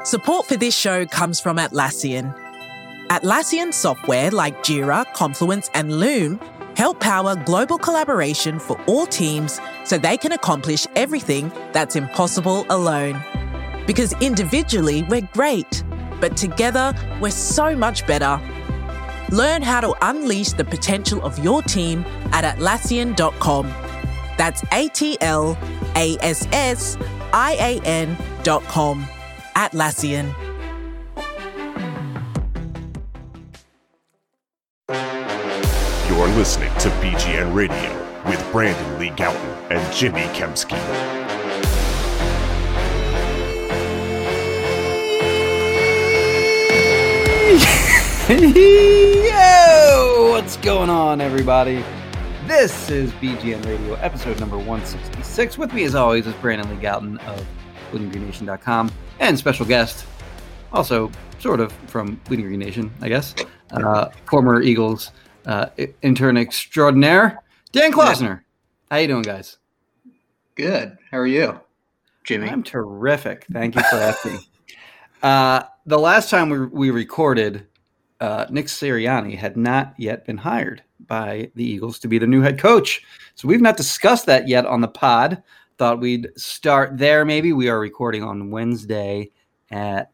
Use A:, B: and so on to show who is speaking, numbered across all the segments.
A: Support for this show comes from Atlassian. Atlassian software like Jira, Confluence, and Loom help power global collaboration for all teams so they can accomplish everything that's impossible alone. Because individually, we're great, but together, we're so much better. Learn how to unleash the potential of your team at Atlassian.com. That's Atlassian.com. Atlassian.
B: You're listening to BGN Radio with Brandon Lee Gowton and Jimmy Kempski.
C: Yo! What's going on, everybody? This is BGN Radio, episode number 166. With me, as always, is Brandon Lee Gowton of BleedingGreenNation.com and special guest, also sort of from Bleeding Green Nation, I guess, former Eagles intern extraordinaire, Dan Klausner. How you doing, guys?
D: Good. How are you, Jimmy?
C: I'm terrific. Thank you for asking. The last time we recorded, Nick Sirianni had not yet been hired by the Eagles to be the new head coach. So we've not discussed that yet on the pod. Thought we'd start there maybe. We are recording on Wednesday at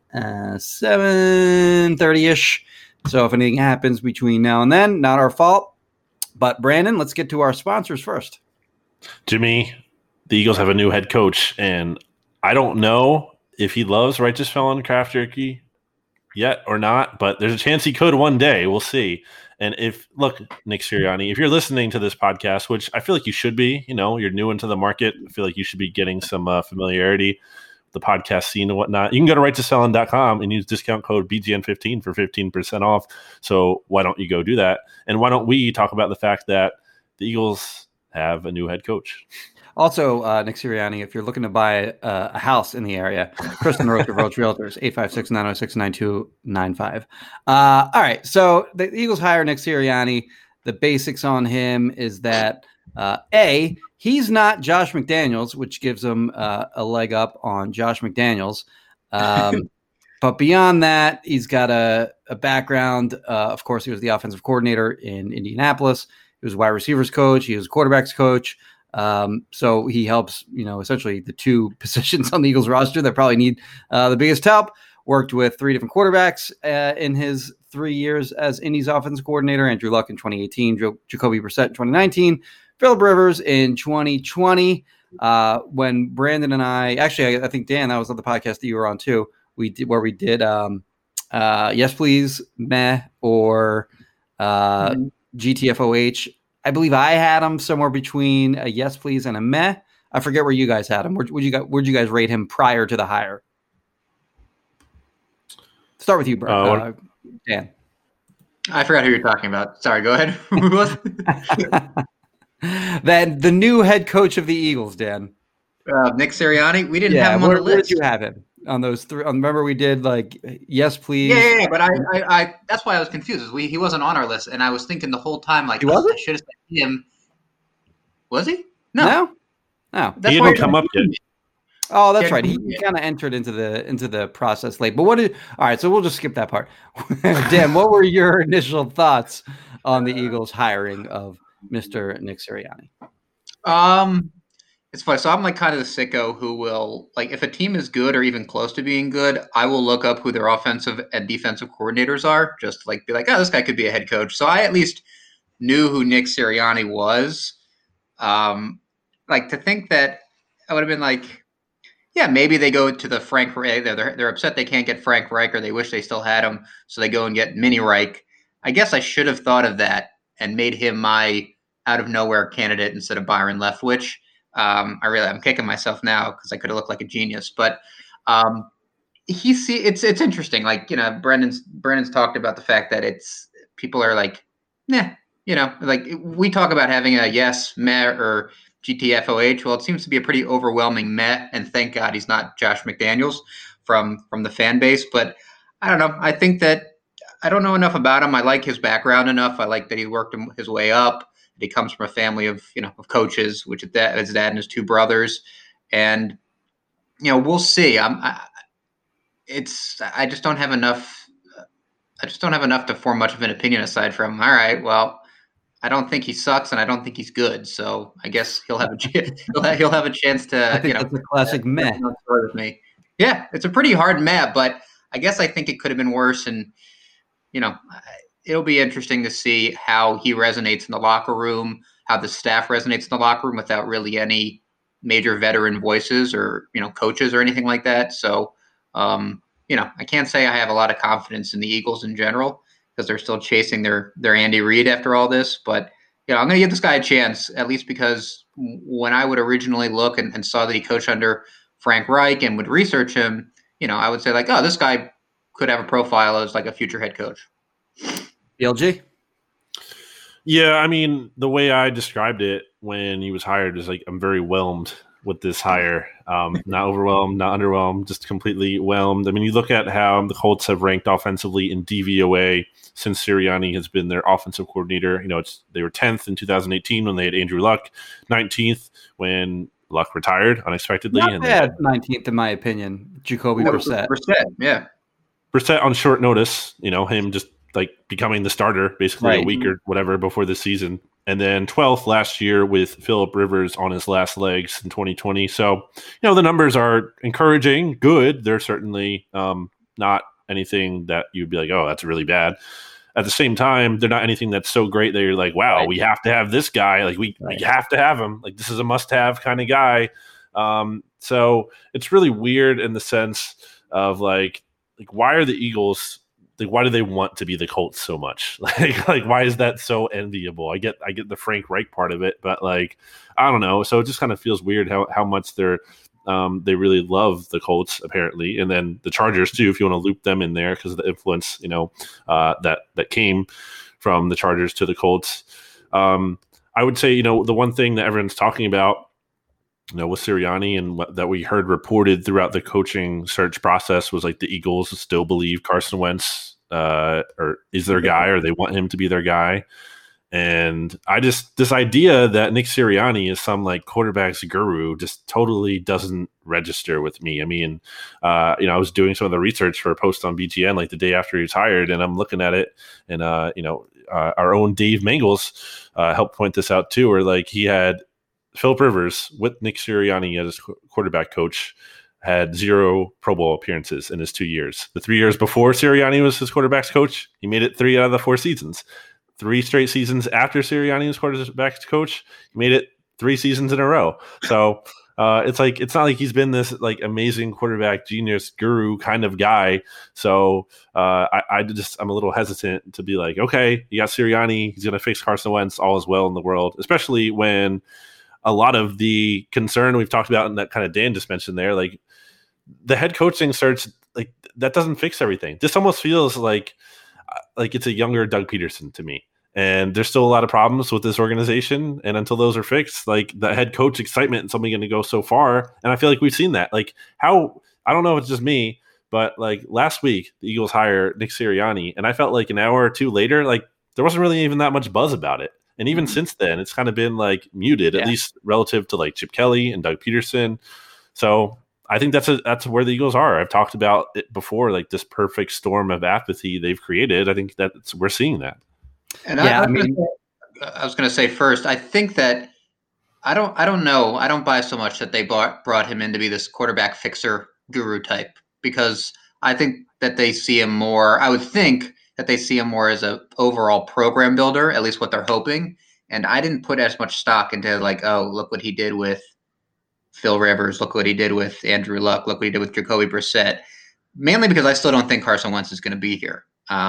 C: 7:30-ish. So if anything happens between now and then, not our fault. But Brandon, let's get to our sponsors first.
E: Jimmy, the Eagles have a new head coach, and I don't know if he loves Righteous Felon Craft Jerky yet or not, but there's a chance he could one day. We'll see. And look, Nick Sirianni, if you're listening to this podcast, which I feel like you should be, you're new into the market. I feel like you should be getting some familiarity with the podcast scene and whatnot. You can go to righteousfelon.com and use discount code BGN15 for 15% off. So why don't you go do that? And why don't we talk about the fact that the Eagles have a new head coach?
C: Also, Nick Sirianni, if you're looking to buy a house in the area, Kristen Roach of Roach Realtors, 856-906-9295. All right, so the Eagles hire Nick Sirianni. The basics on him is that, A, he's not Josh McDaniels, which gives him a leg up on Josh McDaniels. But beyond that, he's got a background. Of course, he was the offensive coordinator in Indianapolis. He was a wide receivers coach. He was a quarterbacks coach. So he helps, essentially the two positions on the Eagles roster that probably need the biggest help. Worked with three different quarterbacks in his 3 years as Indy's offensive coordinator: Andrew Luck in 2018, Jacoby Brissett in 2019, Phillip Rivers in 2020. When Brandon and I think Dan, that was on the podcast that you were on too. We did Yes Please, Meh, or GTFOH. I believe I had him somewhere between a yes, please, and a meh. I forget where you guys had him. Where'd you guys rate him prior to the hire? Start with you, bro. Dan.
D: I forgot who you're talking about. Sorry, go ahead. Who was
C: Then the new head coach of the Eagles, Dan.
D: Nick Sirianni. We didn't have him on the list.
C: Where did you have him on those three? Remember we did yes, please.
D: Yeah. But I that's why I was confused. He wasn't on our list, and I was thinking the whole time I should have said him. Was he? No.
E: He didn't come up yet.
C: Oh, that's right. He kind of entered into the process late. But all right, so we'll just skip that part. Dan, what were your initial thoughts on the Eagles hiring of Mr. Nick Sirianni?
D: It's funny. So I'm kind of the sicko who will, if a team is good or even close to being good, I will look up who their offensive and defensive coordinators are, just to be like, oh, this guy could be a head coach. So I at least knew who Nick Sirianni was. To think that I would have been yeah, maybe they go to the Frank Reich. They're upset they can't get Frank Reich, or they wish they still had him, so they go and get Mini Reich. I guess I should have thought of that and made him my out of nowhere candidate instead of Byron Leftwich. I'm kicking myself now because I could have looked like a genius, but it's interesting. Brandon's talked about the fact that people are we talk about having a yes, meh, or GTFOH. Well, it seems to be a pretty overwhelming meh, and thank God he's not Josh McDaniels from the fan base. But I don't know. I think that I don't know enough about him. I like his background enough. I like that he worked his way up. He comes from a family of coaches, which his dad and his two brothers, and we'll see. I just don't have enough. I just don't have enough to form much of an opinion aside from, all right, well, I don't think he sucks and I don't think he's good. So I guess he'll have he'll have a chance to,
C: I think that's a classic meh.
D: With me. Yeah, it's a pretty hard meh, but I guess I think it could have been worse. And, it'll be interesting to see how he resonates in the locker room, how the staff resonates in the locker room without really any major veteran voices or, coaches or anything like that. So, I can't say I have a lot of confidence in the Eagles in general because they're still chasing their Andy Reid after all this. But, I'm going to give this guy a chance, at least because when I would originally look and saw that he coached under Frank Reich and would research him, I would say like, oh, this guy could have a profile as like a future head coach.
C: BLG?
E: Yeah, I mean, the way I described it when he was hired is like, I'm very whelmed with this hire. Not overwhelmed, not underwhelmed, just completely whelmed. I mean, you look at how the Colts have ranked offensively in DVOA since Sirianni has been their offensive coordinator. They were 10th in 2018 when they had Andrew Luck, 19th when Luck retired unexpectedly.
C: Not bad, 19th in my opinion. Jacoby Brissett.
D: Yeah.
E: Brissett on short notice, him just like becoming the starter basically a week or whatever before the season. And then 12th last year with Phillip Rivers on his last legs in 2020. So, the numbers are encouraging, good. They're certainly not anything that you'd be like, oh, that's really bad. At the same time, they're not anything that's so great that you're like, wow, we have to have this guy. Like we have to have him. Like this is a must-have kind of guy. So it's really weird in the sense of like why are the Eagles like why do they want to be the Colts so much? Like why is that so enviable? I get the Frank Reich part of it, but like I don't know. So it just kind of feels weird how much they really love the Colts apparently, and then the Chargers too. If you want to loop them in there because of the influence, that came from the Chargers to the Colts. I would say the one thing that everyone's talking about, with Sirianni and that we heard reported throughout the coaching search process was like the Eagles still believe Carson Wentz or is their guy, or they want him to be their guy. And this idea that Nick Sirianni is some like quarterbacks guru just totally doesn't register with me. I mean, I was doing some of the research for a post on BTN like the day after he was hired, and I'm looking at it, and our own Dave Mangles helped point this out too, where like he had Phillip Rivers with Nick Sirianni as quarterback coach had 0 Pro Bowl appearances in his 2 years. The 3 years before Sirianni was his quarterback's coach, he made it 3 out of the 4 seasons. 3 straight seasons after Sirianni was quarterback's coach, he made it 3 seasons in a row. So it's not like he's been this like amazing quarterback genius guru kind of guy. So I'm a little hesitant to be like, okay, you got Sirianni, he's going to fix Carson Wentz, all is well in the world, especially when a lot of the concern we've talked about and that kind of Dan just mentioned there, like the head coaching search, like that doesn't fix everything. This almost feels like it's a younger Doug Peterson to me. And there's still a lot of problems with this organization. And until those are fixed, like the head coach excitement is only going to go so far. And I feel like we've seen that. Like I don't know if it's just me, but like last week, the Eagles hire Nick Sirianni. And I felt like an hour or two later, like there wasn't really even that much buzz about it. And even since then, it's kind of been like muted, at least relative to like Chip Kelly and Doug Peterson. So I think that's where the Eagles are. I've talked about it before, like this perfect storm of apathy they've created. I think we're seeing that.
D: And I was going to say first, I think that I don't know. I don't buy so much that they brought him in to be this quarterback fixer guru type, because I think that they see him more. I would think that they see him more as a overall program builder, at least what they're hoping. And I didn't put as much stock into like, oh, look what he did with Phil Rivers. Look what he did with Andrew Luck. Look what he did with Jacoby Brissett. Mainly because I still don't think Carson Wentz is going to be here.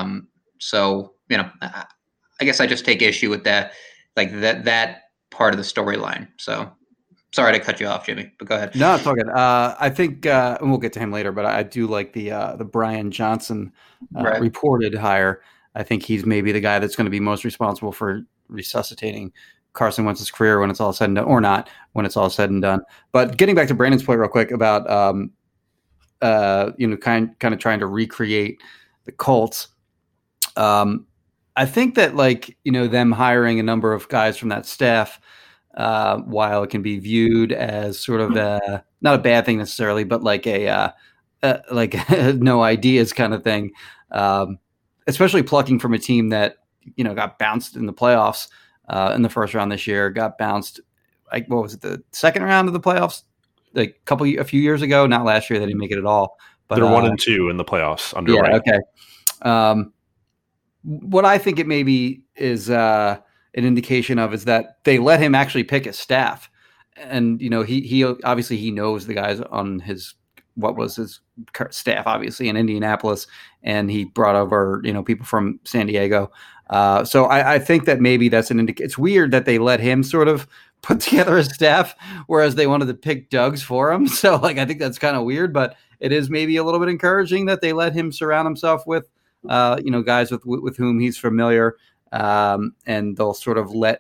D: So, I guess I just take issue with that, like that part of the storyline. So sorry to cut you off, Jimmy, but go ahead.
C: No, it's all good. I think, and we'll get to him later, but I do like the Brian Johnson reported hire. I think he's maybe the guy that's going to be most responsible for resuscitating Carson Wentz's career when it's all said and done, or not when it's all said and done. But getting back to Brandon's point real quick about, kind of trying to recreate the Colts. I think that them hiring a number of guys from that staff, while it can be viewed as sort of not a bad thing necessarily, but like a no ideas kind of thing, especially plucking from a team that, got bounced in the playoffs in the first round this year, got bounced. Like, what was it? The second round of the playoffs, like a few years ago, not last year. They didn't make it at all. But
E: they're 1-2 in the playoffs under Wright.
C: Okay. What I think it maybe is an indication of is that they let him actually pick his staff. And, he obviously he knows the guys on his staff, obviously in Indianapolis, and he brought over, people from San Diego. So I think that maybe that's an indication. It's weird that they let him sort of put together a staff, whereas they wanted to pick Doug's for him. So I think that's kind of weird, but it is maybe a little bit encouraging that they let him surround himself with, guys with whom he's familiar. And they'll sort of let,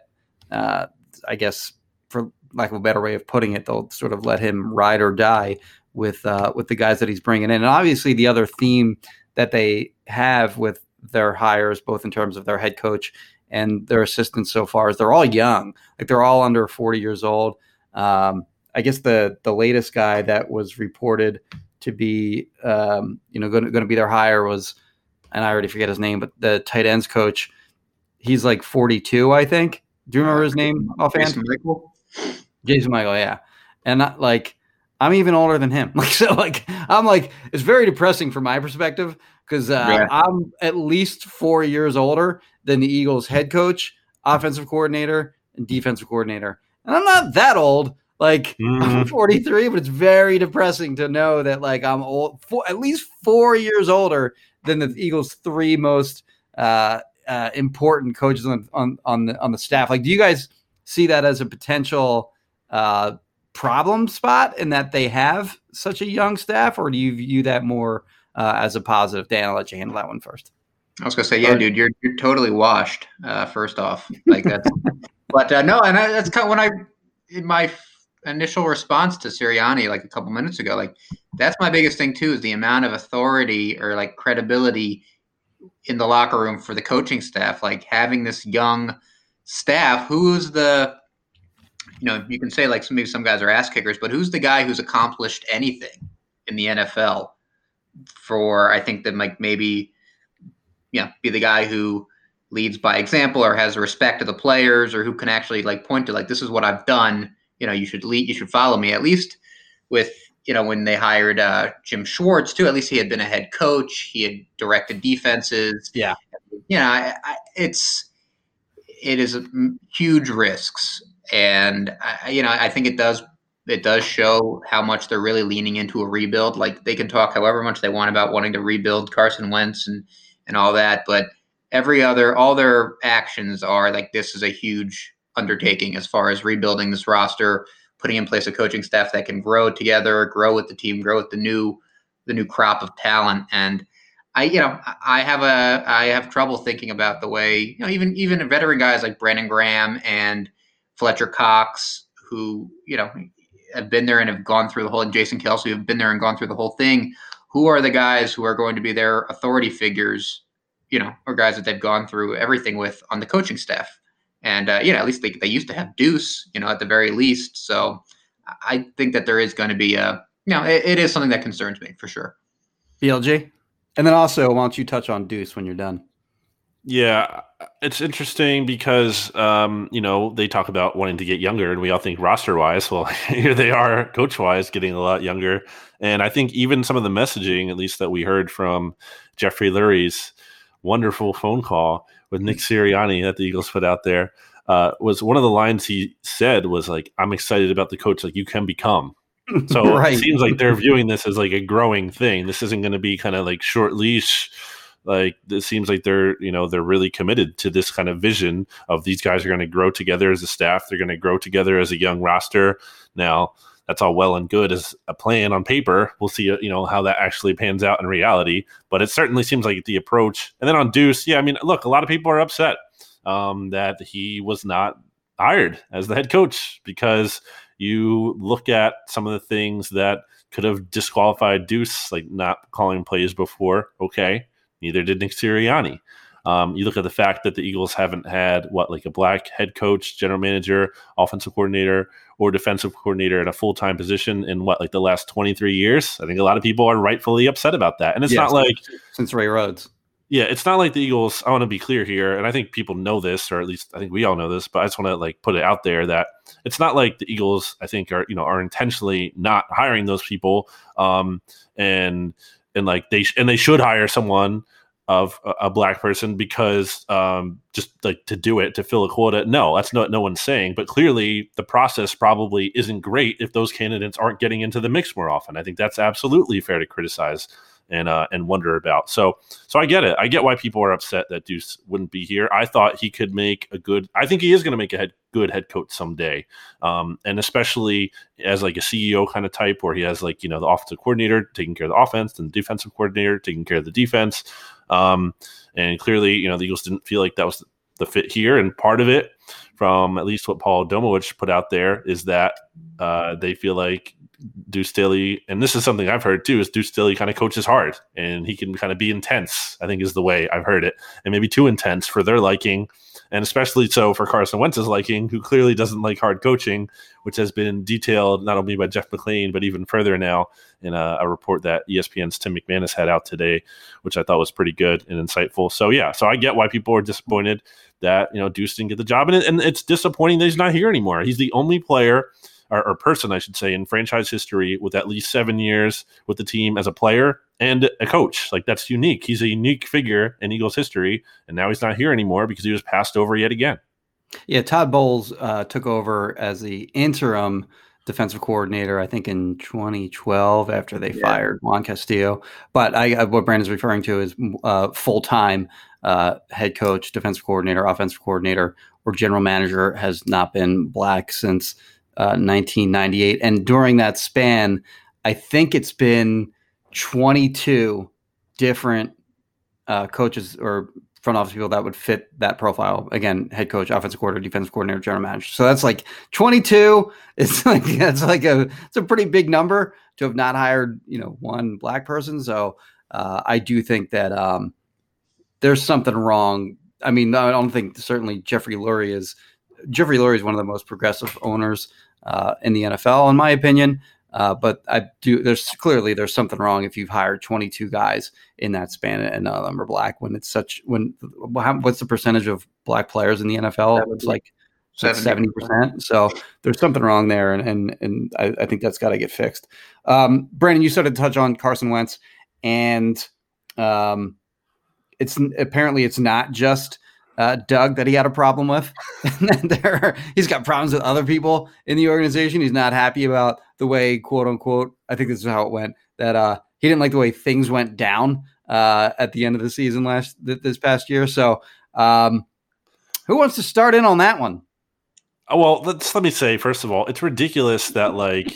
C: I guess, for lack of a better way of putting it, they'll sort of let him ride or die with the guys that he's bringing in. And obviously the other theme that they have with their hires, both in terms of their head coach and their assistants so far, is they're all young. Like, they're all under 40 years old. I guess the latest guy that was reported to be, going to be their hire was, and I already forget his name, but the tight ends coach, he's like 42, I think. Do you remember his name offhand? Jason Michael, yeah. And I'm even older than him. It's very depressing from my perspective, because I'm at least 4 years older than the Eagles head coach, offensive coordinator, and defensive coordinator. And I'm not that old. I'm 43, but it's very depressing to know that I'm old, at least 4 years older than the Eagles' three most important coaches on the staff. Do you guys see that as a potential problem spot in that they have such a young staff, or do you view that more as a positive? Dan, I'll let you handle that one first.
D: I was gonna say, yeah, dude, you're totally washed. First off, that's, but no, and that's kind of in my initial response to Sirianni a couple minutes ago, that's my biggest thing too, is the amount of authority or credibility in the locker room for the coaching staff, having this young staff. Who's the, you can say maybe some guys are ass kickers, but who's the guy who's accomplished anything in the NFL for, I think that maybe, be the guy who leads by example or has respect to the players, or who can actually point to this is what I've done. You should lead, you should follow me. At least with, when they hired Jim Schwartz too, at least he had been a head coach. He had directed defenses.
C: Yeah.
D: It is huge risks. And I think it does show how much they're really leaning into a rebuild. They can talk however much they want about wanting to rebuild Carson Wentz and all that, but all their actions are this is a huge undertaking as far as rebuilding this roster, putting in place a coaching staff that can grow together, grow with the team, grow with the new crop of talent. And I have trouble thinking about the way, even veteran guys like Brandon Graham and Fletcher Cox, who, have been there and have gone through the whole, and Jason Kelce, have been there and gone through the whole thing. Who are the guys who are going to be their authority figures, or guys that they've gone through everything with on the coaching staff? And, at least they used to have Deuce, at the very least. So I think that there is going to be it is something that concerns me for sure.
C: BLG? And then also, why don't you touch on Deuce when you're done?
E: Yeah, it's interesting because, they talk about wanting to get younger, and we all think roster-wise. Well, here they are, coach-wise, getting a lot younger. And I think even some of the messaging, at least that we heard from Jeffrey Lurie's wonderful phone call with Nick Sirianni that the Eagles put out there, was one of the lines he said was I'm excited about the coach you can become. So It seems like they're viewing this as a growing thing. This isn't going to be kind of short leash. It seems like they're really committed to this kind of vision of these guys are going to grow together as a staff. They're going to grow together as a young roster. Now, that's all well and good as a plan on paper. We'll see, how that actually pans out in reality. But it certainly seems like the approach. And then on Deuce, look, a lot of people are upset that he was not hired as the head coach, because you look at some of the things that could have disqualified Deuce, not calling plays before. Okay. Neither did Nick Sirianni. You look at the fact that the Eagles haven't had a black head coach, general manager, offensive coordinator, or defensive coordinator at a full-time position in the last 23 years. I think a lot of people are rightfully upset about that. And it's not like
C: since Ray Rhodes.
E: Yeah, it's not like the Eagles. I want to be clear here, and I think people know this, or at least I think we all know this. But I just want to put it out there that it's not like the Eagles, I think, are intentionally not hiring those people, and they should hire someone of a black person because just to do it, to fill a quota. No, that's not no one's saying. But clearly, the process probably isn't great if those candidates aren't getting into the mix more often. I think that's absolutely fair to criticize and wonder about. So I get it. I get why people are upset that Deuce wouldn't be here. I thought he could make I think he is going to make a good head coach someday. And especially as a CEO kind of type where he has the offensive coordinator taking care of the offense and the defensive coordinator taking care of the defense. And clearly, the Eagles didn't feel like that was the fit here. And part of it, from at least what Paul Domowitch put out there, is that they feel like Deuce Staley, and this is something I've heard too, is Deuce Staley kind of coaches hard and he can kind of be intense, I think is the way I've heard it, and maybe too intense for their liking, and especially so for Carson Wentz's liking, who clearly doesn't like hard coaching, which has been detailed not only by Jeff McLean, but even further now in a report that ESPN's Tim McManus had out today, which I thought was pretty good and insightful. So I get why people are disappointed that Deuce didn't get the job, and it's disappointing that he's not here anymore. He's the only player or person, I should say, in franchise history with at least 7 years with the team as a player and a coach. That's unique. He's a unique figure in Eagles history, and now he's not here anymore because he was passed over yet again.
C: Yeah, Todd Bowles took over as the interim defensive coordinator, I think in 2012 after they fired Juan Castillo. But what Brandon's referring to is full-time head coach, defensive coordinator, offensive coordinator, or general manager has not been black since 1998. And during that span, I think it's been 22 different coaches or front office people that would fit that profile. Again, head coach, offensive coordinator, defensive coordinator, general manager. So that's 22. It's a pretty big number to have not hired, one black person. So I do think that there's something wrong. I mean, I don't think certainly Jeffrey Lurie is one of the most progressive owners in the NFL, in my opinion. But there's something wrong if you've hired 22 guys in that span and none of them are black what's the percentage of black players in the NFL? It's 70%. So there's something wrong there. And I think that's got to get fixed. Brandon, you started to touch on Carson Wentz, and it's not just Doug that he had a problem with. He's got problems with other people in the organization. He's not happy about the way, quote unquote, I think this is how it went, that he didn't like the way things went down at the end of the season this past year. So who wants to start in on that one?
E: Well, let me say, first of all, it's ridiculous that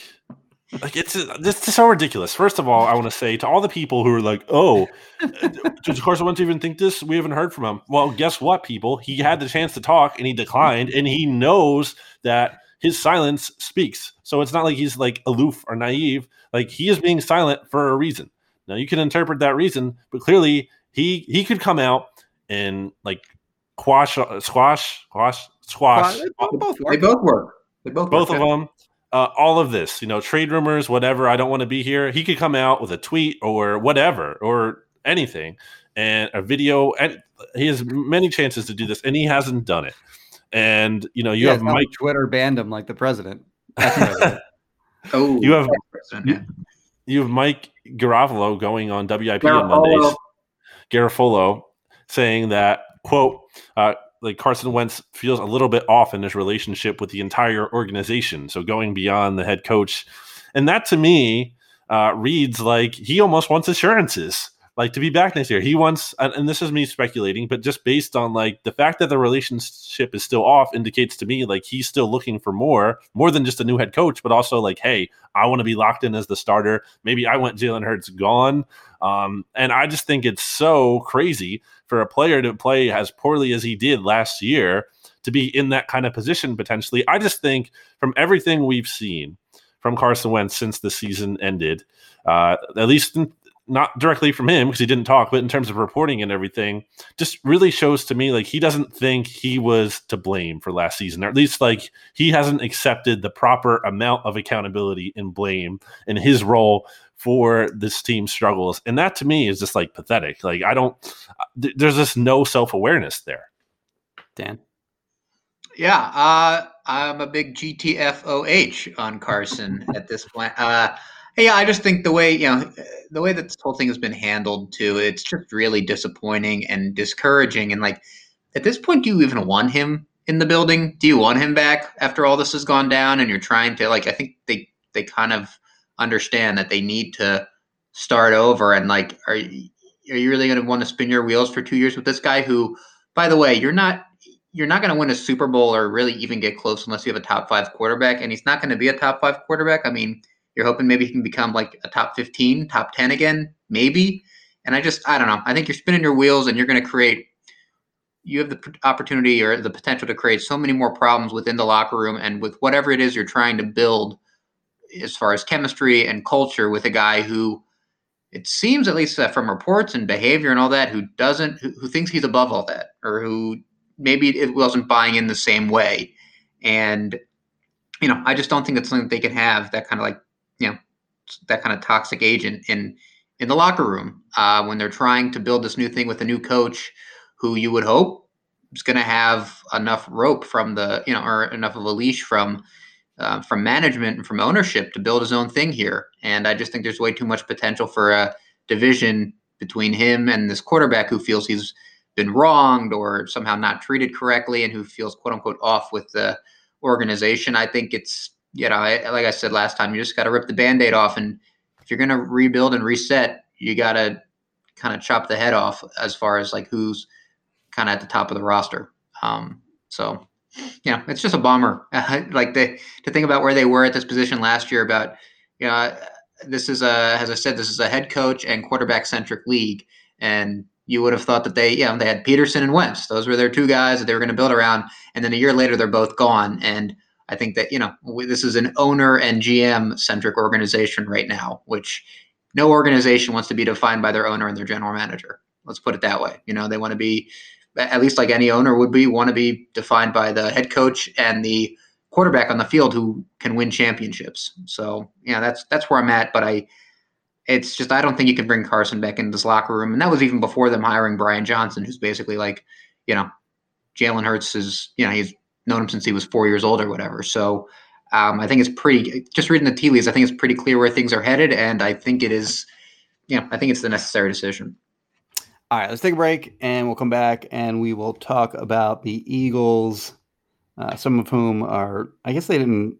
E: it's so ridiculous. First of all, I want to say to all the people who are like, oh, does Carson Wentz even think this? We haven't heard from him. Well, guess what, people? He had the chance to talk and he declined, and he knows that his silence speaks. So it's not like he's aloof or naive. He is being silent for a reason. Now you can interpret that reason, but clearly he could come out and squash.
D: They both work.
E: Both of them. All of this, trade rumors, whatever. I don't want to be here. He could come out with a tweet or whatever or anything, and a video. And he has many chances to do this, and he hasn't done it. And you have Mike.
C: Twitter banned him like the president.
E: You have Mike Garafolo going on WIP on Mondays. Garafolo saying that, quote, Carson Wentz feels a little bit off in his relationship with the entire organization. So going beyond the head coach. And that to me reads like he almost wants assurances, to be back next year. He wants, and this is me speculating, but just based on the fact that the relationship is still off indicates to me he's still looking for more than just a new head coach, but also hey, I want to be locked in as the starter. Maybe I want Jalen Hurts gone. And I just think it's so crazy for a player to play as poorly as he did last year to be in that kind of position potentially. I just think from everything we've seen from Carson Wentz since the season ended, at least not directly from him because he didn't talk, but in terms of reporting and everything, just really shows to me like he doesn't think he was to blame for last season, or at least like he hasn't accepted the proper amount of accountability and blame in his role for this team's struggles. And that to me is just like pathetic. Like there's just no self-awareness there.
C: Dan?
D: Yeah, I'm a big GTFOH on Carson at this point. Yeah, I just think the way that this whole thing has been handled too, it's just really disappointing and discouraging. And like at this point, do you even want him in the building? Do you want him back after all this has gone down? And you're trying to I think they kind of understand that they need to start over. And like, are you really going to want to spin your wheels for 2 years with this guy who, by the way, you're not going to win a Super Bowl or really even get close unless you have a top 5 quarterback. And he's not going to be a top 5 quarterback. I mean, you're hoping maybe he can become like a top 15, top 10 again, maybe. And I don't know. I think you're spinning your wheels and you're going to you have the opportunity or the potential to create so many more problems within the locker room and with whatever it is you're trying to build as far as chemistry and culture with a guy who it seems, at least from reports and behavior and all that, who thinks he's above all that, or who maybe it wasn't buying in the same way. And, I just don't think it's something that they can have, that kind of that kind of toxic agent in the locker room when they're trying to build this new thing with a new coach who you would hope is going to have enough rope from or enough of a leash from management and from ownership to build his own thing here. And I just think there's way too much potential for a division between him and this quarterback who feels he's been wronged or somehow not treated correctly and who feels quote unquote off with the organization. I think it's, like I said last time, you just got to rip the Band-Aid off. And if you're going to rebuild and reset, you got to kind of chop the head off as far as like who's kind of at the top of the roster. So it's just a bummer. To think about where they were at this position last year about, this is as I said, this is a head coach and quarterback centric league. And you would have thought that they had Peterson and Wentz. Those were their two guys that they were going to build around. And then a year later, they're both gone. And I think that, this is an owner and GM centric organization right now, which no organization wants to be defined by their owner and their general manager. Let's put it that way. They want to be, at least like any owner would be, want to be defined by the head coach and the quarterback on the field who can win championships. So, that's where I'm at. But I don't think you can bring Carson back into this locker room. And that was even before them hiring Brian Johnson, who's basically like, Jalen Hurts is, he's known him since he was 4 years old or whatever. So I think it's just reading the tea leaves, I think it's pretty clear where things are headed. And I think it is, I think it's the necessary decision.
C: All right, let's take a break and we'll come back and we will talk about the Eagles, some of whom are, I guess they didn't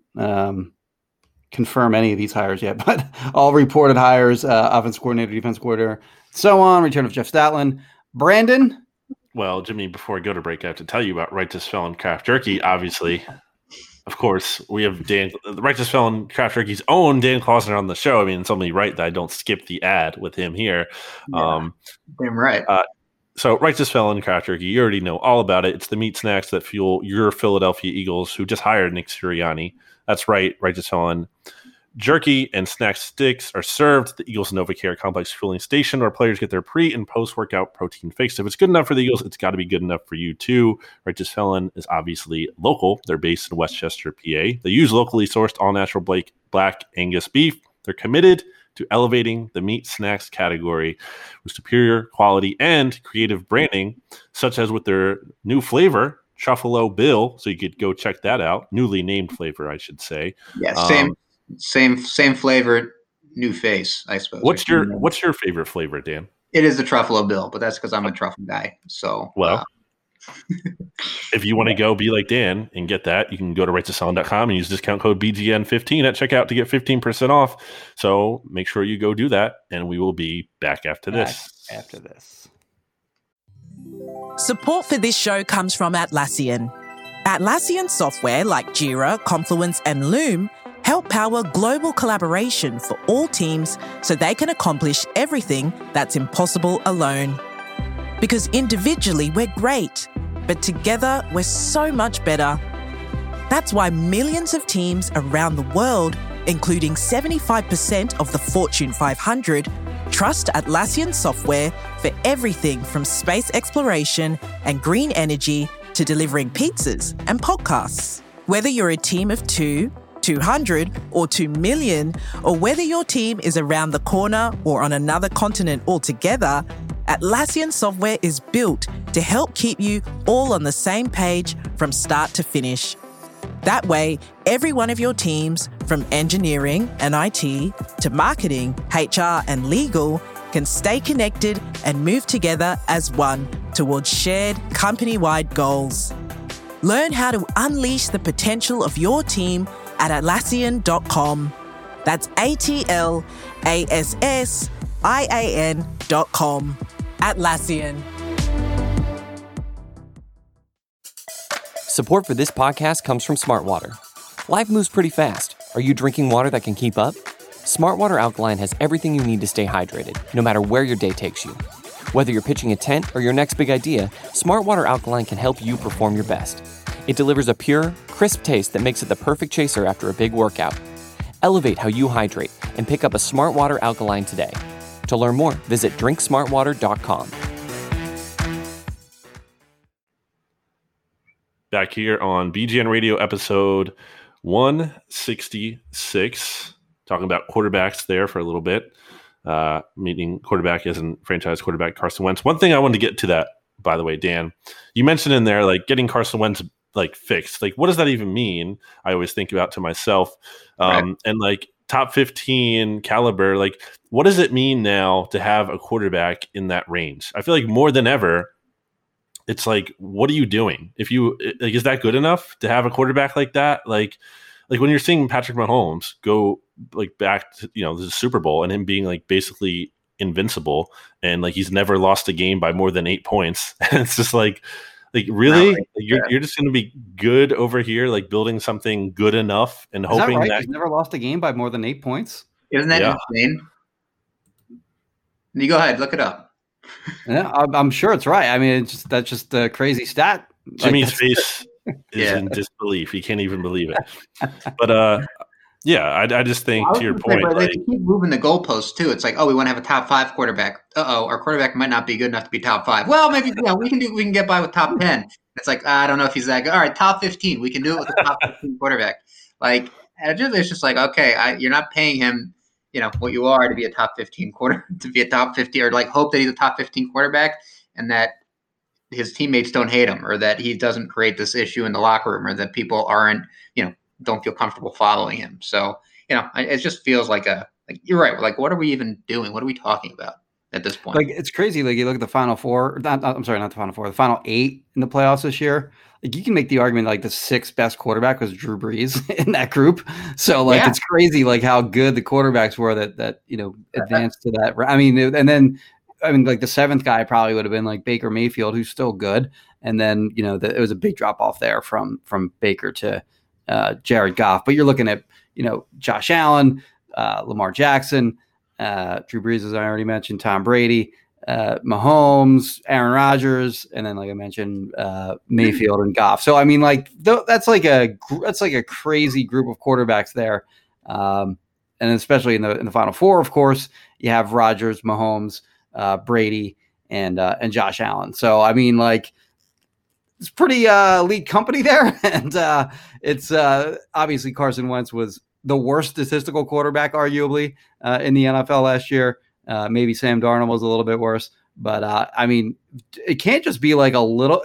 C: confirm any of these hires yet, but all reported hires, offense coordinator, defense coordinator, so on, return of Jeff Stoutland. Brandon?
E: Well, Jimmy, before we go to break, I have to tell you about Righteous Felon Craft Jerky, obviously. Of course, we have the Righteous Felon Craft Jerky's own Dan Klausner on the show. I mean, it's only right that I don't skip the ad with him here.
D: Yeah, damn right.
E: So Righteous Felon Craft Jerky, you already know all about it. It's the meat snacks that fuel your Philadelphia Eagles, who just hired Nick Sirianni. That's right, Righteous Felon Jerky and snack sticks are served at the Eagles NovaCare Complex Fueling Station, where players get their pre- and post-workout protein fix. If it's good enough for the Eagles, it's got to be good enough for you, too. Righteous Felon is obviously local. They're based in Westchester, PA. They use locally sourced all-natural Black Angus beef. They're committed to elevating the meat snacks category with superior quality and creative branding, such as with their new flavor, Truffalo Bill. So you could go check that out. Newly named flavor, I should say.
D: Yeah, same flavor, new face, I suppose.
E: What's your favorite flavor, Dan?
D: It is the Truffalo Bill, but that's because I'm a truffle guy. So
E: if you want to go be like Dan and get that, you can go to righteousfelon.com and use discount code BGN15 at checkout to get 15% off. So make sure you go do that, and we will be back after this.
A: Support for this show comes from Atlassian. Atlassian software like Jira, Confluence, and Loom help power global collaboration for all teams so they can accomplish everything that's impossible alone. Because individually we're great, but together we're so much better. That's why millions of teams around the world, including 75% of the Fortune 500, Trust Atlassian software for everything from space exploration and green energy to delivering pizzas and podcasts. Whether you're a team of 2, 200 or 2 million, or whether your team is around the corner or on another continent altogether, Atlassian software is built to help keep you all on the same page from start to finish. That way, every one of your teams, from engineering and IT to marketing, HR, and legal, can stay connected and move together as one towards shared company-wide goals. Learn how to unleash the potential of your team at Atlassian.com. That's Atlassian.com. Atlassian.
F: Support for this podcast comes from Smartwater. Life moves pretty fast. Are you drinking water that can keep up? Smartwater Alkaline has everything you need to stay hydrated, no matter where your day takes you. Whether you're pitching a tent or your next big idea, Smartwater Alkaline can help you perform your best. It delivers a pure, crisp taste that makes it the perfect chaser after a big workout. Elevate how you hydrate and pick up a Smartwater Alkaline today. To learn more, visit drinksmartwater.com.
E: Back here on BGN Radio episode 166, talking about quarterbacks there for a little bit, meeting quarterback as in franchise quarterback Carson Wentz. One thing I wanted to get to that, by the way, Dan, you mentioned in there, like getting Carson Wentz like fixed. Like, what does that even mean? I always think about to myself. And like top 15 caliber, like what does it mean now to have a quarterback in that range? I feel like more than ever, it's like, what are you doing? If you like, is that good enough to have a quarterback like that? Like when you're seeing Patrick Mahomes go like back to, the Super Bowl and him being like basically invincible and like he's never lost a game by more than 8 points. And it's just like really, you're just going to be good over here, like building something good enough and hoping that
C: he's never lost a game by more than 8 points.
D: Isn't that insane? You go ahead, look it up.
C: Yeah, I'm sure it's right. I mean, that's just a crazy stat.
E: Jimmy's face is in disbelief. He can't even believe it. But I just think to your point,
D: they keep moving the goalposts too. It's like, we want to have a top 5 quarterback. Our quarterback might not be good enough to be top 5. Well, maybe we can get by with top 10. It's like, I don't know if he's that good. All right, top 15. We can do it with a top 15 quarterback. Like, it's just like, okay, you're not paying him, what you are to be a top 15 to be a top 50, or like hope that he's a top 15 quarterback and that his teammates don't hate him, or that he doesn't create this issue in the locker room, or that people don't feel comfortable following him. So, it just feels like you're right. Like, what are we even doing? What are we talking about at this point?
C: Like, it's crazy. Like, you look at the Final Four. I'm sorry, not the Final Four. The Final 8 in the playoffs this year. Like, you can make the argument like the 6th best quarterback was Drew Brees in that group. So like it's crazy like how good the quarterbacks were that advanced to that. I mean, like the 7th guy probably would have been like Baker Mayfield, who's still good. And then it was a big drop off there from Baker to Jared Goff. But you're looking at Josh Allen, Lamar Jackson, Drew Brees, as I already mentioned, Tom Brady, Mahomes, Aaron Rodgers, and then like I mentioned, Mayfield and Goff. So I mean, like that's like a crazy group of quarterbacks there, and especially in the Final Four, of course, you have Rodgers, Mahomes, Brady, and Josh Allen. So I mean, like it's pretty elite company there, and it's obviously Carson Wentz was the worst statistical quarterback, arguably, in the NFL last year. Maybe Sam Darnold was a little bit worse, but I mean, it can't just be like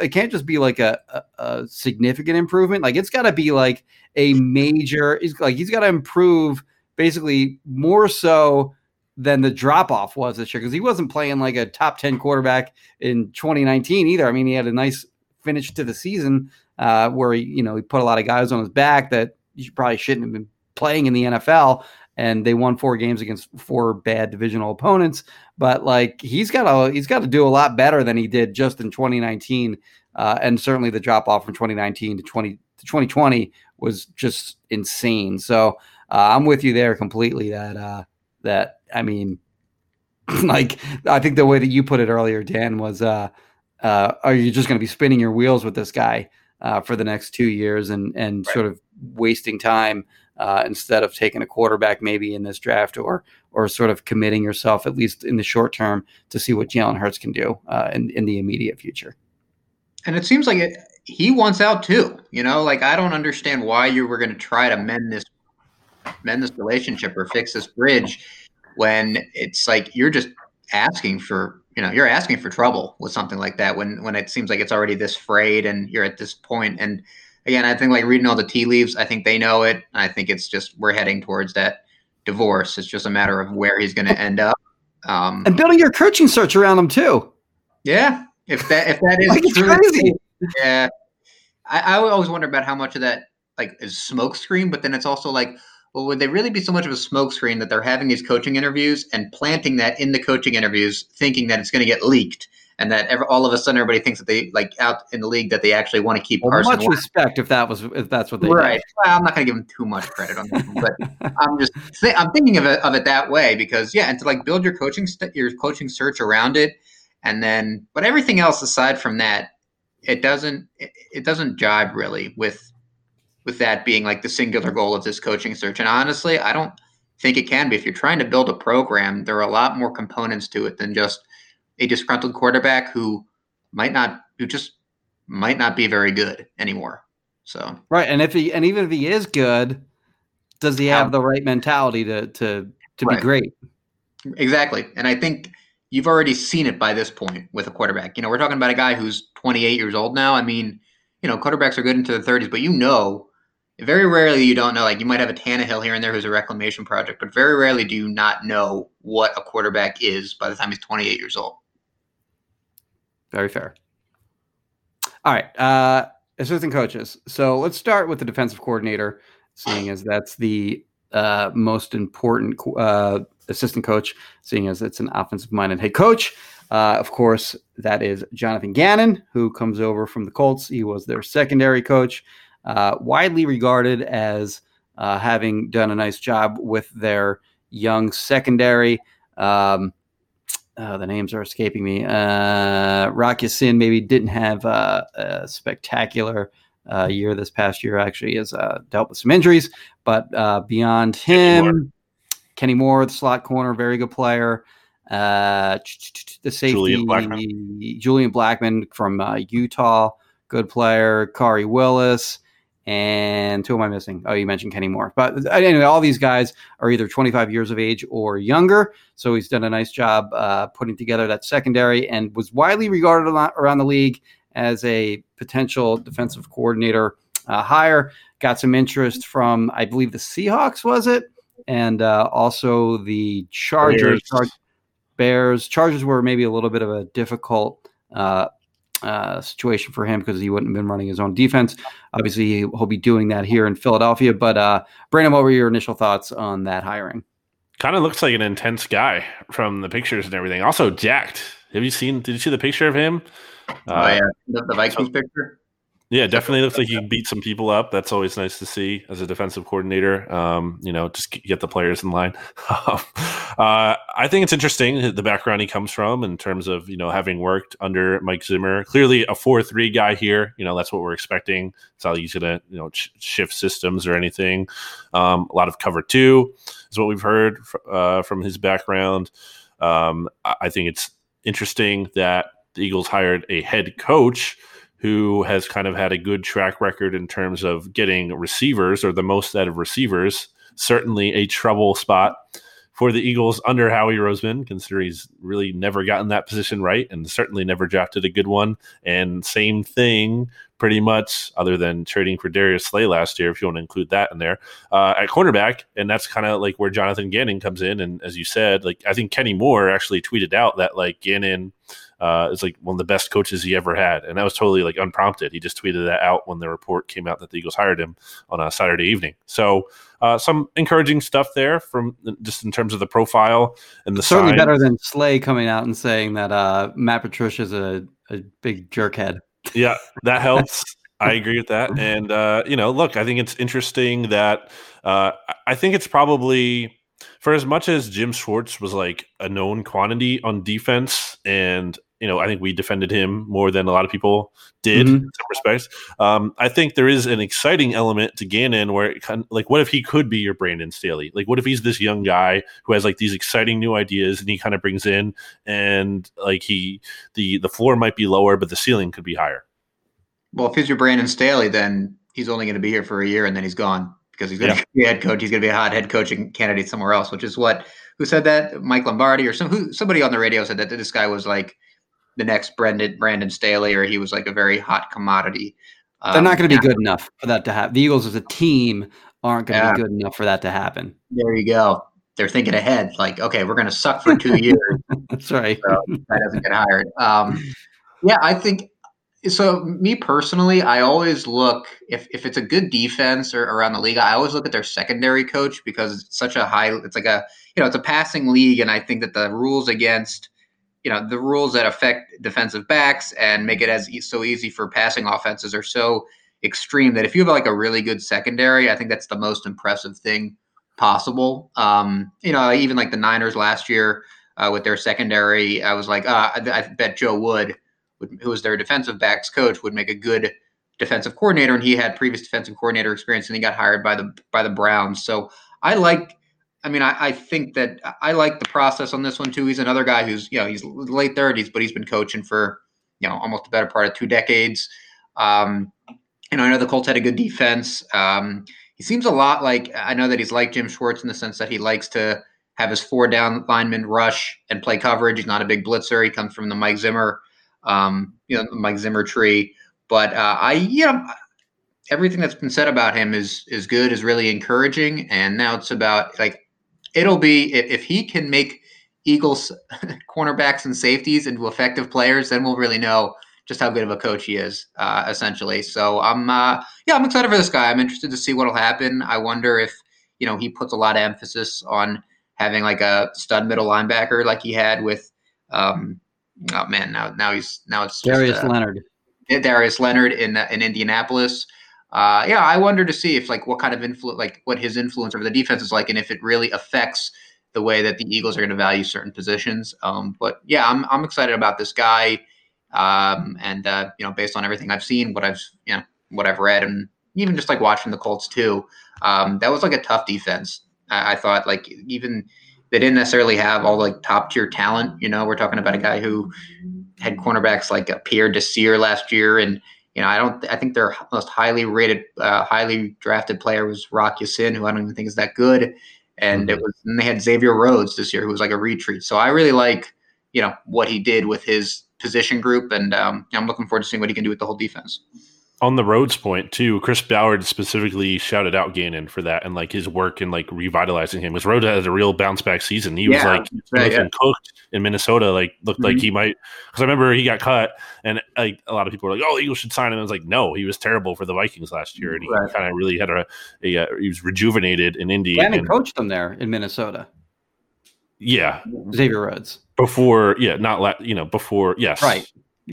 C: a significant improvement. Like it's got to be like a major. He's got to improve basically more so than the drop off was this year, because he wasn't playing like a top 10 quarterback in 2019 either. I mean, he had a nice finish to the season where he put a lot of guys on his back that you probably shouldn't have been playing in the NFL. And they won 4 games against 4 bad divisional opponents. But like he's got to do a lot better than he did just in 2019. And certainly the drop off from 2019 to 2020 was just insane. So I'm with you there completely. That I mean, like I think the way that you put it earlier, Dan, was are you just going to be spinning your wheels with this guy for the next 2 years and sort of wasting time instead of taking a quarterback maybe in this draft or sort of committing yourself, at least in the short term, to see what Jalen Hurts can do in the immediate future.
D: And it seems like he wants out too. Like I don't understand why you were going to try to mend this relationship or fix this bridge when it's like you're just asking for trouble with something like that when it seems like it's already this frayed and you're at this point. And again, I think like reading all the tea leaves, I think they know it. I think it's just we're heading towards that divorce. It's just a matter of where he's going to end up.
C: And building your coaching search around him too.
D: Yeah, if that is
C: like
D: true,
C: crazy.
D: Yeah, I always wonder about how much of that like is smokescreen, but then it's also like, well, would they really be so much of a smokescreen that they're having these coaching interviews and planting that in the coaching interviews, thinking that it's going to get leaked, and that all of a sudden everybody thinks that they like out in the league that they actually want to keep Carson
C: much
D: Wentz.
C: Respect if that's what they
D: right.
C: did.
D: Well, I'm not going to give them too much credit on that, but I'm thinking of it that way because and to like build your coaching search around it, and then but everything else aside from that, it doesn't jive really with that being like the singular goal of this coaching search. And honestly, I don't think it can be. If you're trying to build a program, there are a lot more components to it than just a disgruntled quarterback who just might not be very good anymore. So
C: right, and even if he is good, does he have the right mentality to be great?
D: Exactly, and I think you've already seen it by this point with a quarterback. We're talking about a guy who's 28 years old now. I mean, quarterbacks are good into their 30s, but very rarely you don't know. Like you might have a Tannehill here and there who's a reclamation project, but very rarely do you not know what a quarterback is by the time he's 28 years old.
C: Very fair. All right, assistant coaches. So let's start with the defensive coordinator, seeing as that's the most important assistant coach, seeing as it's an offensive-minded head coach. Of course, that is Jonathan Gannon, who comes over from the Colts. He was their secondary coach. Widely regarded as having done a nice job with their young secondary. The names are escaping me. Rock Ya-Sin maybe didn't have a spectacular year this past year. Actually, has dealt with some injuries. But beyond him, Kenny Moore, the slot corner, very good player. The safety, Julian Blackman from Utah, good player. Kari Willis. And who am I missing? Oh, you mentioned Kenny Moore. But anyway, all these guys are either 25 years of age or younger. So he's done a nice job putting together that secondary and was widely regarded around the league as a potential defensive coordinator hire. Got some interest from, I believe, the Seahawks, was it? And also the Chargers. Bears. Chargers were maybe a little bit of a difficult situation for him because he wouldn't have been running his own defense. Obviously, he'll be doing that here in Philadelphia. But Brandon, what were your initial thoughts on that hiring?
E: Kind of looks like an intense guy from the pictures and everything. Also jacked. Did you see the picture of him?
D: The Vikings picture?
E: Yeah, definitely looks like he beat some people up. That's always nice to see as a defensive coordinator. Just get the players in line. I think it's interesting the background he comes from in terms of, having worked under Mike Zimmer. Clearly a 4-3 guy here. That's what we're expecting. It's not like he's going to, shift systems or anything. A lot of cover 2 is what we've heard from his background. I think it's interesting that the Eagles hired a head coach who has kind of had a good track record in terms of getting receivers or the most out of receivers. Certainly a trouble spot for the Eagles under Howie Roseman, considering he's really never gotten that position right and certainly never drafted a good one. And same thing pretty much, other than trading for Darius Slay last year, if you want to include that in there, at cornerback. And that's kind of like where Jonathan Gannon comes in. And as you said, I think Kenny Moore actually tweeted out that Gannon is one of the best coaches he ever had. And that was totally unprompted. He just tweeted that out when the report came out that the Eagles hired him on a Saturday evening. So some encouraging stuff there from just in terms of the profile and the
C: certainly
E: sign.
C: Better than Slay coming out and saying that Matt Patricia is a big jerkhead.
E: Yeah, that helps. I agree with that. And, look, I think it's interesting that I think it's probably – for as much as Jim Schwartz was a known quantity on defense and I think we defended him more than a lot of people did in some respects. I think there is an exciting element to Gannon where it kind of, like, what if he could be your Brandon Staley? Like, what if he's this young guy who has like these exciting new ideas and he kind of brings in, and like the floor might be lower, but the ceiling could be higher.
D: Well, if he's your Brandon Staley, then he's only going to be here for a year and then he's gone because he's going to be a head coach. He's going to be a hot head coaching candidate somewhere else, which is who said that? Mike Lombardi or somebody on the radio said that this guy was like the next Brandon Staley, or he was like a very hot commodity.
C: They're not going to be good enough for that to happen. The Eagles as a team aren't going to be good enough for that to happen.
D: There you go. They're thinking ahead, like, okay, we're going to suck for 2 years.
C: That's right.
D: So that doesn't get hired. I think so. Me personally, I always look if it's a good defense or around the league, I always look at their secondary coach because it's such a high. It's like it's a passing league, and I think that the rules against the rules that affect defensive backs and make it so easy for passing offenses are so extreme that if you have like a really good secondary, I think that's the most impressive thing possible. Even like the Niners last year with their secondary, I was like, I bet Joe Wood, who was their defensive backs coach, would make a good defensive coordinator, and he had previous defensive coordinator experience, and he got hired by the Browns. So I think that I like the process on this one too. He's another guy who's he's late 30s, but he's been coaching for almost the better part of 2 decades. I know the Colts had a good defense. He seems a lot like, I know that he's like Jim Schwartz in the sense that he likes to have his 4 down linemen rush and play coverage. He's not a big blitzer. He comes from the Mike Zimmer, Mike Zimmer tree. But everything that's been said about him is good, is really encouraging. And now it's about it'll be if he can make Eagles cornerbacks and safeties into effective players, then we'll really know just how good of a coach he is, essentially. So I'm excited for this guy. I'm interested to see what'll happen. I wonder if he puts a lot of emphasis on having like a stud middle linebacker like he had with now it's
C: Darius Leonard.
D: Darius Leonard in Indianapolis. I wonder to see if what kind of influence, what his influence over the defense is like, and if it really affects the way that the Eagles are going to value certain positions. I'm excited about this guy. Based on everything I've seen, what I've read, and even just watching the Colts too, that was a tough defense. I thought even they didn't necessarily have all top tier talent. We're talking about a guy who had cornerbacks like Pierre Desir last year, and I think their most highly rated, highly drafted player was Rock Ya-Sin, who I don't even think is that good. And and they had Xavier Rhodes this year, who was a retreat. So I really like what he did with his position group, and I'm looking forward to seeing what he can do with the whole defense.
E: On the Rhodes point too, Chris Ballard specifically shouted out Gannon for that and his work in revitalizing him. Because Rhodes had a real bounce back season. He was cooked in Minnesota. Looked like he might. Because I remember he got cut, and a lot of people were like, "Oh, the Eagles should sign him." I was like, "No, he was terrible for the Vikings last year, and he kind of really had he was rejuvenated in Indy."
C: Gannon coached them there in Minnesota.
E: Yeah,
C: Xavier Rhodes
E: before. Yes,
C: right.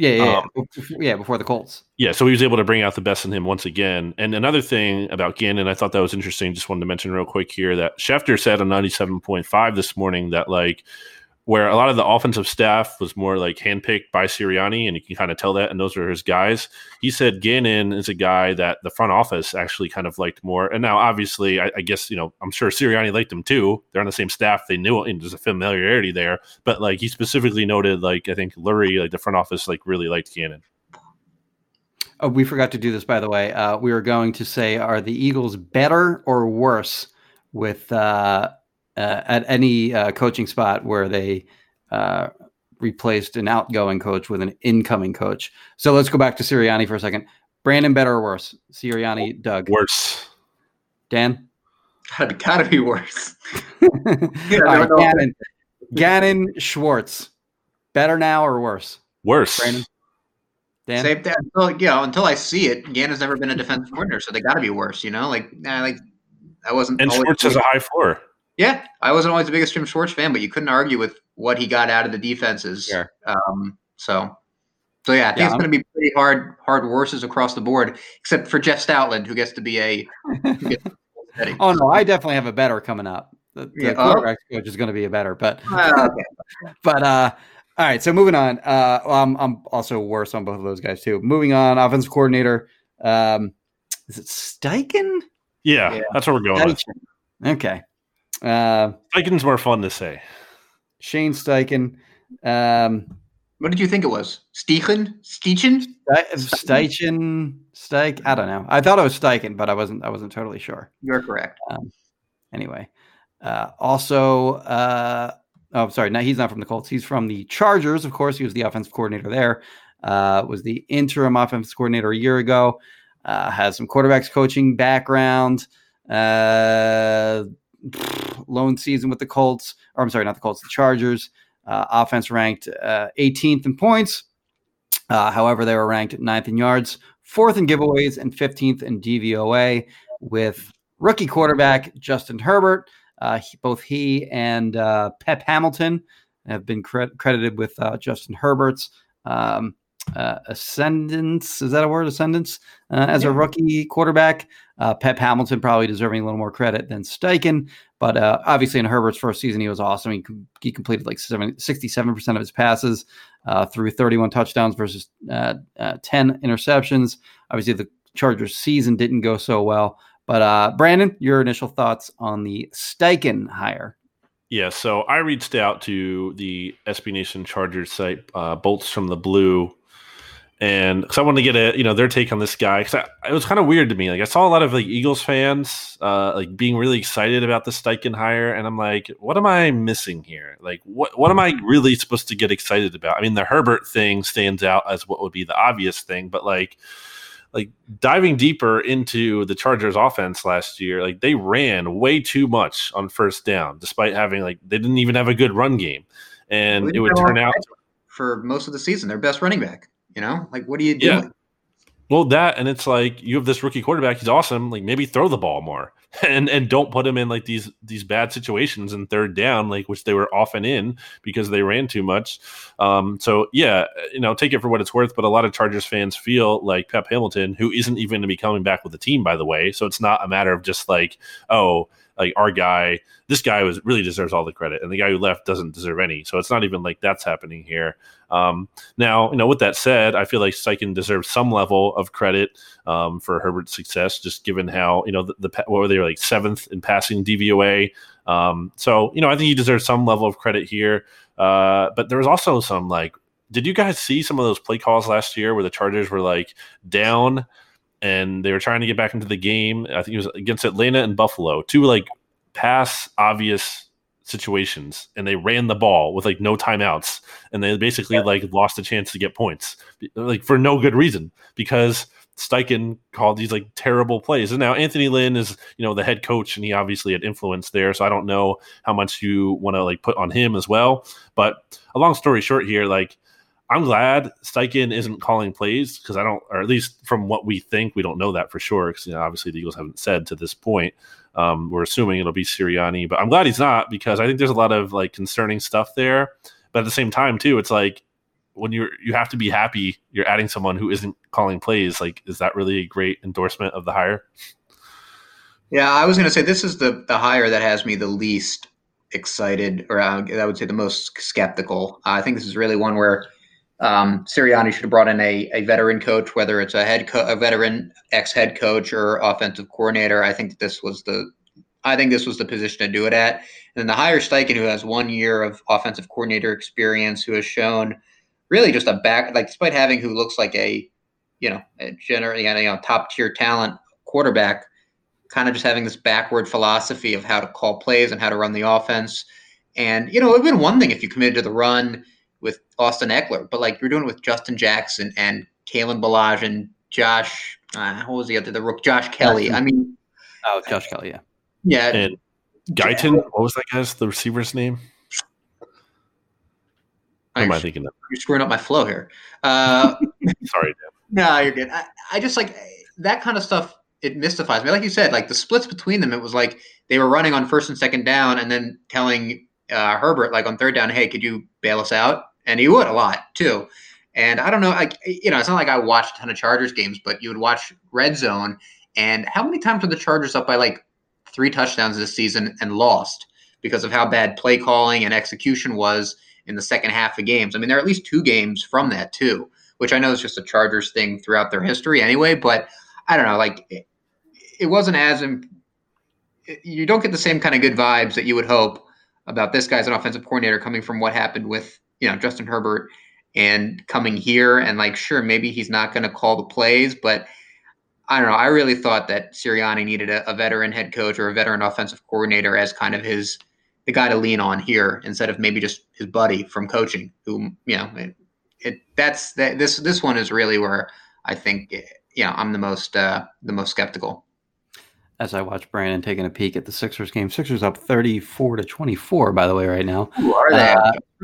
C: Before the Colts.
E: Yeah, so he was able to bring out the best in him once again. And another thing about Gannon, I thought that was interesting, just wanted to mention real quick here, that Schefter said on 97.5 this morning that where a lot of the offensive staff was more handpicked by Sirianni, and you can kind of tell that, and those are his guys. He said Gannon is a guy that the front office actually kind of liked more. And now, obviously, I guess, I'm sure Sirianni liked him too. They're on the same staff. They knew it, and there's a familiarity there. But he specifically noted, I think Lurie, the front office, really liked Gannon.
C: Oh, we forgot to do this, by the way. We were going to say, are the Eagles better or worse with at any coaching spot where they replaced an outgoing coach with an incoming coach? So let's go back to Sirianni for a second. Brandon, better or worse? Sirianni, Doug.
E: Worse.
C: Dan?
D: Gotta be worse.
C: Gannon, Schwartz. Better now or worse?
E: Worse.
C: Brandon? Dan?
D: Same thing. Until I see it, Gannon's never been a defensive coordinator, so they got to be worse. I wasn't.
E: And Schwartz has a high floor.
D: Yeah, I wasn't always the biggest Jim Schwartz fan, but you couldn't argue with what he got out of the defenses. Sure. I think it's going to be pretty hard worses across the board, except for Jeff Stoutland, who gets to be a.
C: Oh no, I definitely have a better coming up. The quarterback coach is going to be a better, but All right, so moving on. I'm also worse on both of those guys too. Moving on, offensive coordinator. Is it Steichen?
E: Yeah, that's what we're going with.
C: Okay.
E: Steichen's more fun to say.
C: Shane Steichen.
D: What did you think it was? Steichen?
C: Steichen? I don't know. I thought it was Steichen, but I wasn't totally sure.
D: You're correct.
C: Anyway. Sorry. No, he's not from the Colts. He's from the Chargers. Of course, he was the offensive coordinator there. Was the interim offensive coordinator a year ago. Has some quarterbacks coaching background. Lone season with the Colts. Or I'm sorry, not the Colts, the Chargers. Offense ranked 18th in points. However, they were ranked 9th in yards, 4th in giveaways, and 15th in DVOA with rookie quarterback Justin Herbert. Both he and Pep Hamilton have been credited with Justin Herbert's ascendance. Is that a word? Ascendance as a rookie quarterback. Pep Hamilton probably deserving a little more credit than Steichen, but obviously in Herbert's first season he was awesome. He completed like 67% of his passes, threw 31 touchdowns versus 10 interceptions. Obviously the Chargers season didn't go so well, but Brandon, your initial thoughts on the Steichen hire?
E: Yeah, so I reached out to the SB Nation Chargers site, Bolts from the Blue, and because I wanted to get their take on this guy, because it was kind of weird to me. Like I saw a lot of like Eagles fans like being really excited about the Steichen hire, and I'm like, what am I missing here? Like, what am I really supposed to get excited about? I mean, the Herbert thing stands out as what would be the obvious thing, but like diving deeper into the Chargers offense last year, like they ran way too much on first down, despite having they didn't even have a good run game, and it would turn out
D: for most of the season their best running back. What are you doing?
E: Yeah. Well, that, and it's like you have this rookie quarterback. He's awesome. Like maybe throw the ball more and don't put him in like these bad situations in third down, like which they were often in because they ran too much. So yeah, take it for what it's worth. But a lot of Chargers fans feel like Pep Hamilton, who isn't even going to be coming back with the team, by the way. So it's not a matter of just like our guy, this guy really deserves all the credit, and the guy who left doesn't deserve any. So it's not even like that's happening here. Now, with that said, I feel like Steichen deserves some level of credit for Herbert's success, just given how, what were they, like 7th in passing DVOA. So, I think he deserves some level of credit here. But there was also some did you guys see some of those play calls last year where the Chargers were like down and they were trying to get back into the game? I think it was against Atlanta and Buffalo, two pass obvious situations, and they ran the ball with no timeouts, and they basically lost a chance to get points for no good reason because Steichen called these terrible plays. And now Anthony Lynn is the head coach, and he obviously had influence there, so I don't know how much you want to put on him as well. But a long story short here, I'm glad Steichen isn't calling plays because or at least from what we think, we don't know that for sure because obviously the Eagles haven't said to this point. We're assuming it'll be Sirianni, but I'm glad he's not because I think there's a lot of concerning stuff there. But at the same time, too, it's when you have to be happy you're adding someone who isn't calling plays. Is that really a great endorsement of the hire?
D: Yeah, I was going to say this is the hire that has me the least excited, or I would say the most skeptical. I think this is really one where Sirianni should have brought in a veteran coach, whether it's a veteran ex-head coach or offensive coordinator. I think this was the position to do it at. And then the hire Steichen, who has 1 year of offensive coordinator experience, who has shown really just despite having who looks like a generally top tier talent quarterback, kind of just having this backward philosophy of how to call plays and how to run the offense. And it would have been one thing if you committed to the run with Austin Eckler, but you're doing it with Justin Jackson and Kalen Ballage and Josh, what was the other, the rook, Josh Kelly. I mean,
C: Josh Kelly, yeah.
E: Yeah. And Guyton, what was that guy's, the receiver's name? What am I thinking of?
D: You're screwing up my flow here.
E: Sorry, Dan.
D: No, you're good. I just that kind of stuff. It mystifies me. Like you said, the splits between them, it was they were running on first and second down and then telling Herbert, on third down, hey, could you bail us out? And he would a lot too. And I don't know, it's not like I watched a ton of Chargers games, but you would watch Red Zone. And how many times were the Chargers up by 3 touchdowns this season and lost because of how bad play calling and execution was? in the second half of games. I mean, there are at least 2 games from that too, which I know is just a Chargers thing throughout their history anyway. But I don't know, like it wasn't as you don't get the same kind of good vibes that you would hope about this guy as an offensive coordinator coming from what happened with Justin Herbert and coming here. And like, sure, maybe he's not going to call the plays, but I don't know. I really thought that Sirianni needed a veteran head coach or a veteran offensive coordinator as kind of the guy to lean on here instead of maybe just his buddy from coaching who, this one is really where I think, I'm the most skeptical.
C: As I watch Brandon taking a peek at the Sixers game, Sixers up 34-24, by the way, right now.
D: Who are they?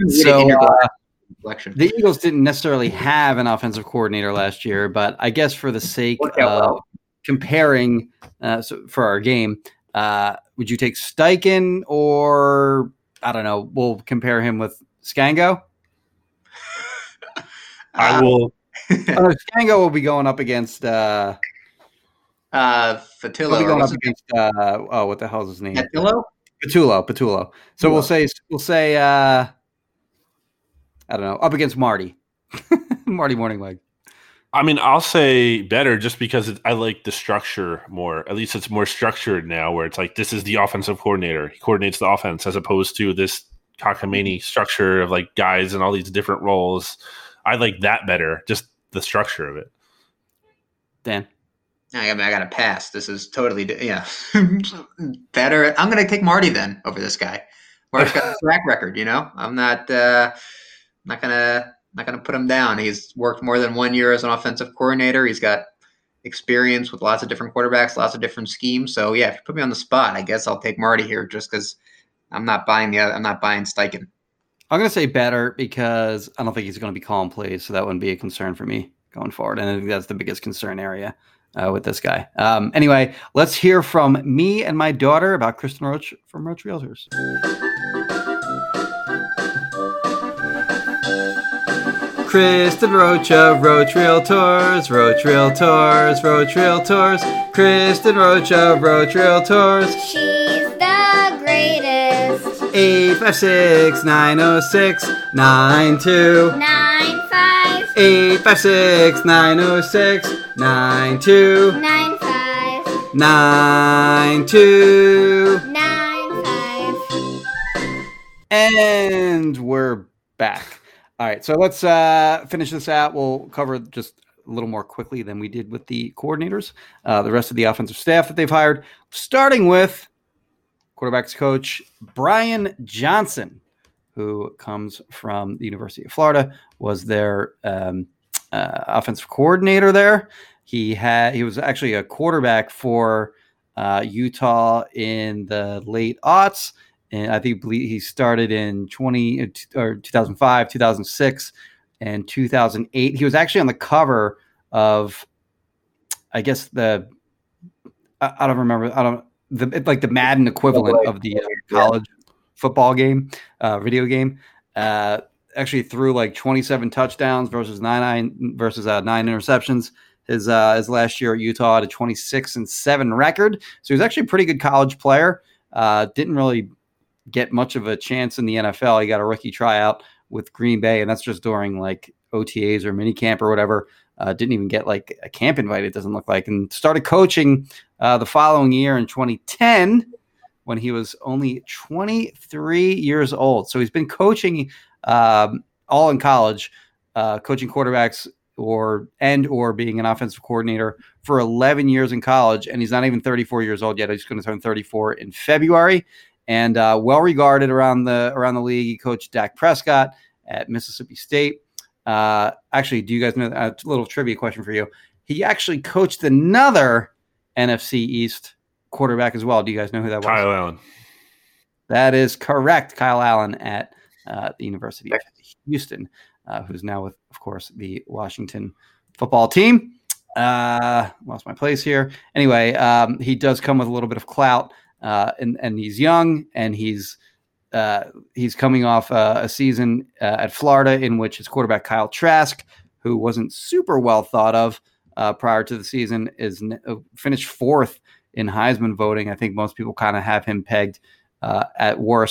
C: The Eagles didn't necessarily have an offensive coordinator last year, but I guess for the sake of comparing for our game, would you take Steichen or, I don't know, we'll compare him with Scango?
E: I will.
C: Scango will be going up against
D: Fatillo.
C: Going up against what the hell is his name?
D: Patullo.
C: So we'll say I don't know, up against Marty Morningleg.
E: I mean, I'll say better just because I like the structure more. At least it's more structured now, where it's like this is the offensive coordinator. He coordinates the offense as opposed to this cockamamie structure of like guys in all these different roles. I like that better, just the structure of it.
C: Dan?
D: I got to pass. This is totally better. I'm going to take Marty then over this guy. Marty's got a track record, I'm not gonna put him down. He's worked more than 1 year as an offensive coordinator. He's got experience with lots of different quarterbacks, lots of different schemes. So yeah, if you put me on the spot, I guess I'll take Marty here just because I'm not buying Steichen.
C: I'm gonna say better because I don't think he's gonna be calling plays, so that wouldn't be a concern for me going forward. And I think that's the biggest concern area with this guy. Anyway, let's hear from me and my daughter about Kristen Roach from Roach Realtors. Kristen Roach of Roach Realtors, Roach Realtors, Roach Realtors. Kristen Roach of Roach Realtors.
G: She's the greatest.
C: 856-906-9295. 856-906-9295. 9295. And we're back. All right, so let's finish this out. We'll cover just a little more quickly than we did with the coordinators, the rest of the offensive staff that they've hired, starting with quarterbacks coach Brian Johnson, who comes from the University of Florida, was their offensive coordinator there. He was actually a quarterback for Utah in the late aughts. And I think he started in 2005, 2006, and 2008. He was actually on the cover of, I guess the Madden equivalent of the college football game, video game. Actually threw like 27 touchdowns versus nine interceptions. His last year at Utah had a 26-7 record. So he was actually a pretty good college player. Didn't really get much of a chance in the NFL. He got a rookie tryout with Green Bay, and that's just during like OTAs or minicamp or whatever. Didn't even get like a camp invite, it doesn't look like, and started coaching the following year in 2010 when he was only 23 years old. So he's been coaching all in college, coaching quarterbacks or being an offensive coordinator for 11 years in college, and he's not even 34 years old yet. He's going to turn 34 in February. And well regarded around the league. He coached Dak Prescott at Mississippi State. Actually, do you guys know a little trivia question for you? He actually coached another NFC East quarterback as well. Do you guys know who that was?
E: Kyle Allen.
C: That is correct. Kyle Allen at the University of Houston, who's now with, of course, the Washington football team. Lost my place here. Anyway, he does come with a little bit of clout. And he's young, and he's coming off a season at Florida in which his quarterback Kyle Trask, who wasn't super well thought of prior to the season, is finished fourth in Heisman voting. I think most people kind of have him pegged at worst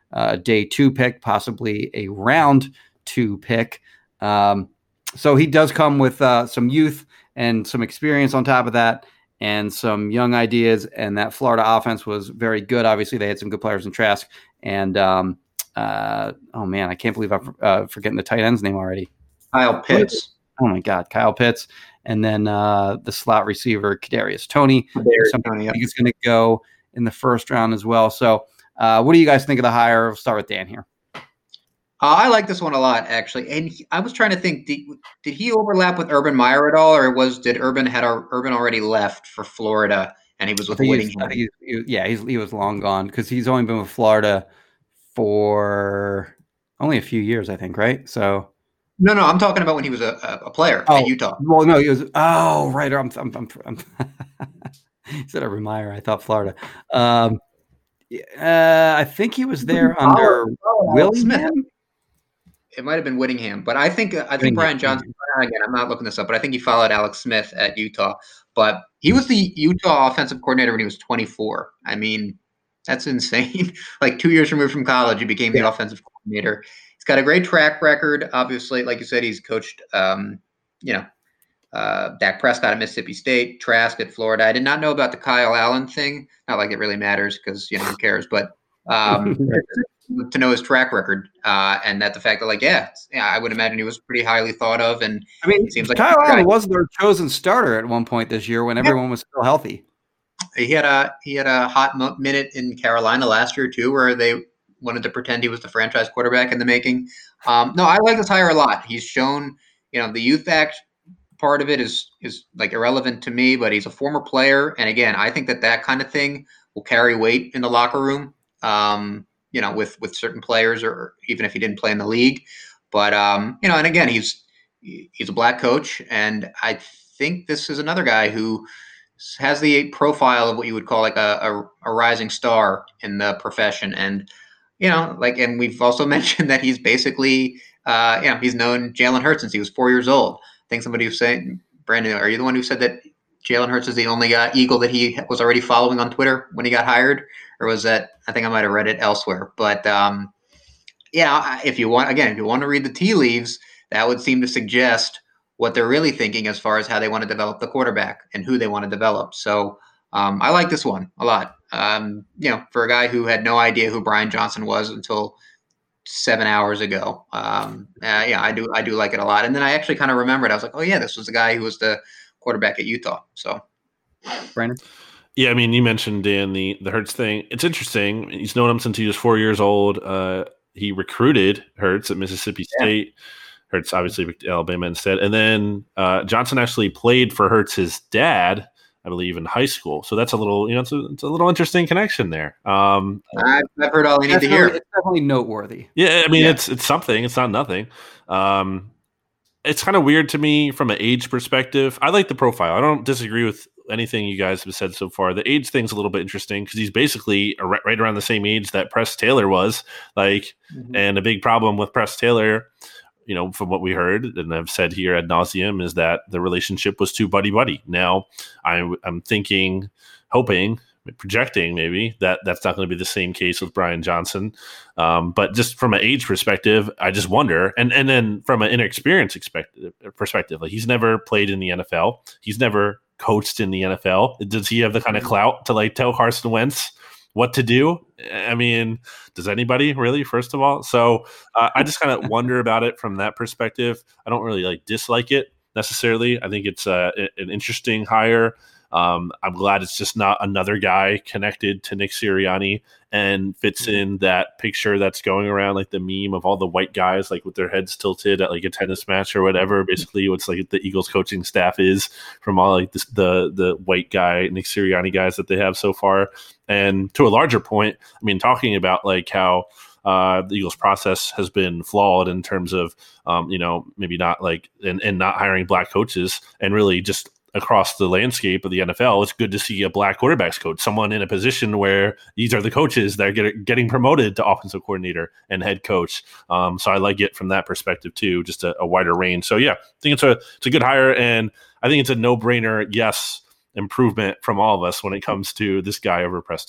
C: day 2 pick, possibly a round 2 pick. So he does come with some youth and some experience on top of that, and some young ideas. And that Florida offense was very good. Obviously, they had some good players in Trask. And oh man, I can't believe I'm forgetting the tight end's name already.
D: Kyle Pitts.
C: Oh my God, Kyle Pitts. And then the slot receiver, Kadarius Toney. Something I think is going to go in the first round as well. So what do you guys think of the hire? We'll start with Dan here.
D: I like this one a lot, actually. And I was trying to think, did he overlap with Urban Meyer at all, or did Urban already left for Florida and he was with Whittingham?
C: He was long gone because he's only been with Florida for only a few years, I think, right? So
D: no, I'm talking about when he was a player at Utah.
C: Well, no, he was. Oh, right. I'm he said Urban Meyer. I thought Florida. I think he was there under Willingham.
D: It might have been Whittingham, but I think Brian Johnson. Again, I'm not looking this up, but I think he followed Alex Smith at Utah. But he was the Utah offensive coordinator when he was 24. I mean, that's insane. Like 2 years removed from college, he became the offensive coordinator. He's got a great track record. Obviously, like you said, he's coached, Dak Prescott at Mississippi State, Trask at Florida. I did not know about the Kyle Allen thing. Not like it really matters because who cares? But to know his track record and that the fact that I would imagine he was pretty highly thought of. And
C: I mean,
D: it seems like
C: Kyle Allen was their chosen starter at one point this year when everyone was still healthy.
D: He had a hot minute in Carolina last year too, where they wanted to pretend he was the franchise quarterback in the making. No, I like this hire a lot. He's shown, the youth act part of it is like irrelevant to me, but he's a former player. And again, I think that kind of thing will carry weight in the locker room, with certain players, or even if he didn't play in the league. But, and again, he's a black coach. And I think this is another guy who has the profile of what you would call like a rising star in the profession. And, and we've also mentioned that he's basically, he's known Jalen Hurts since he was 4 years old. I think somebody was saying, Brandon, are you the one who said that Jalen Hurts is the only Eagle that he was already following on Twitter when he got hired? Or was that, I think I might have read it elsewhere. But, if you want to read the tea leaves, that would seem to suggest what they're really thinking as far as how they want to develop the quarterback and who they want to develop. So I like this one a lot. For a guy who had no idea who Brian Johnson was until 7 hours ago. I do like it a lot. And then I actually kind of remembered, I was like, oh yeah, this was the guy who was the quarterback at Utah. So
C: Brandon?
E: Yeah, I mean, you mentioned, Dan, the Hurts thing. It's interesting. He's known him since he was 4 years old. He recruited Hurts at Mississippi State. Hurts obviously picked Alabama instead. And then Johnson actually played for Hurts' dad, I believe, in high school. So that's a little, it's a little interesting connection there.
D: I've heard all I need to hear.
C: It's definitely noteworthy.
E: Yeah, I mean, it's something. It's not nothing. It's kind of weird to me from an age perspective. I like the profile. I don't disagree with anything you guys have said so far. The age thing's a little bit interesting because he's basically right around the same age that Press Taylor was. And a big problem with Press Taylor, from what we heard and I've said here ad nauseum, is that the relationship was too buddy-buddy. Now, I'm thinking, hoping, projecting maybe that's not going to be the same case with Brian Johnson. But just from an age perspective, I just wonder. And then from an inexperience perspective, like he's never played in the NFL. He's never coached in the NFL. Does he have the kind of clout to tell Carson Wentz what to do? I mean, does anybody really, first of all? So I just kind of wonder about it from that perspective. I don't really dislike it necessarily. I think it's an interesting hire. I'm glad it's just not another guy connected to Nick Sirianni and fits in that picture that's going around, like the meme of all the white guys, with their heads tilted at a tennis match or whatever. Basically, what's the Eagles coaching staff is from all the white guy Nick Sirianni guys that they have so far. And to a larger point, I mean, talking about how the Eagles process has been flawed in terms of, maybe not and not hiring black coaches, and really just across the landscape of the NFL, it's good to see a black quarterbacks coach, someone in a position where these are the coaches that are getting promoted to offensive coordinator and head coach. So I like it from that perspective too, just a wider range. So yeah, I think it's a good hire, and I think it's a no-brainer. Yes, improvement from all of us when it comes to this guy over Press Taylor.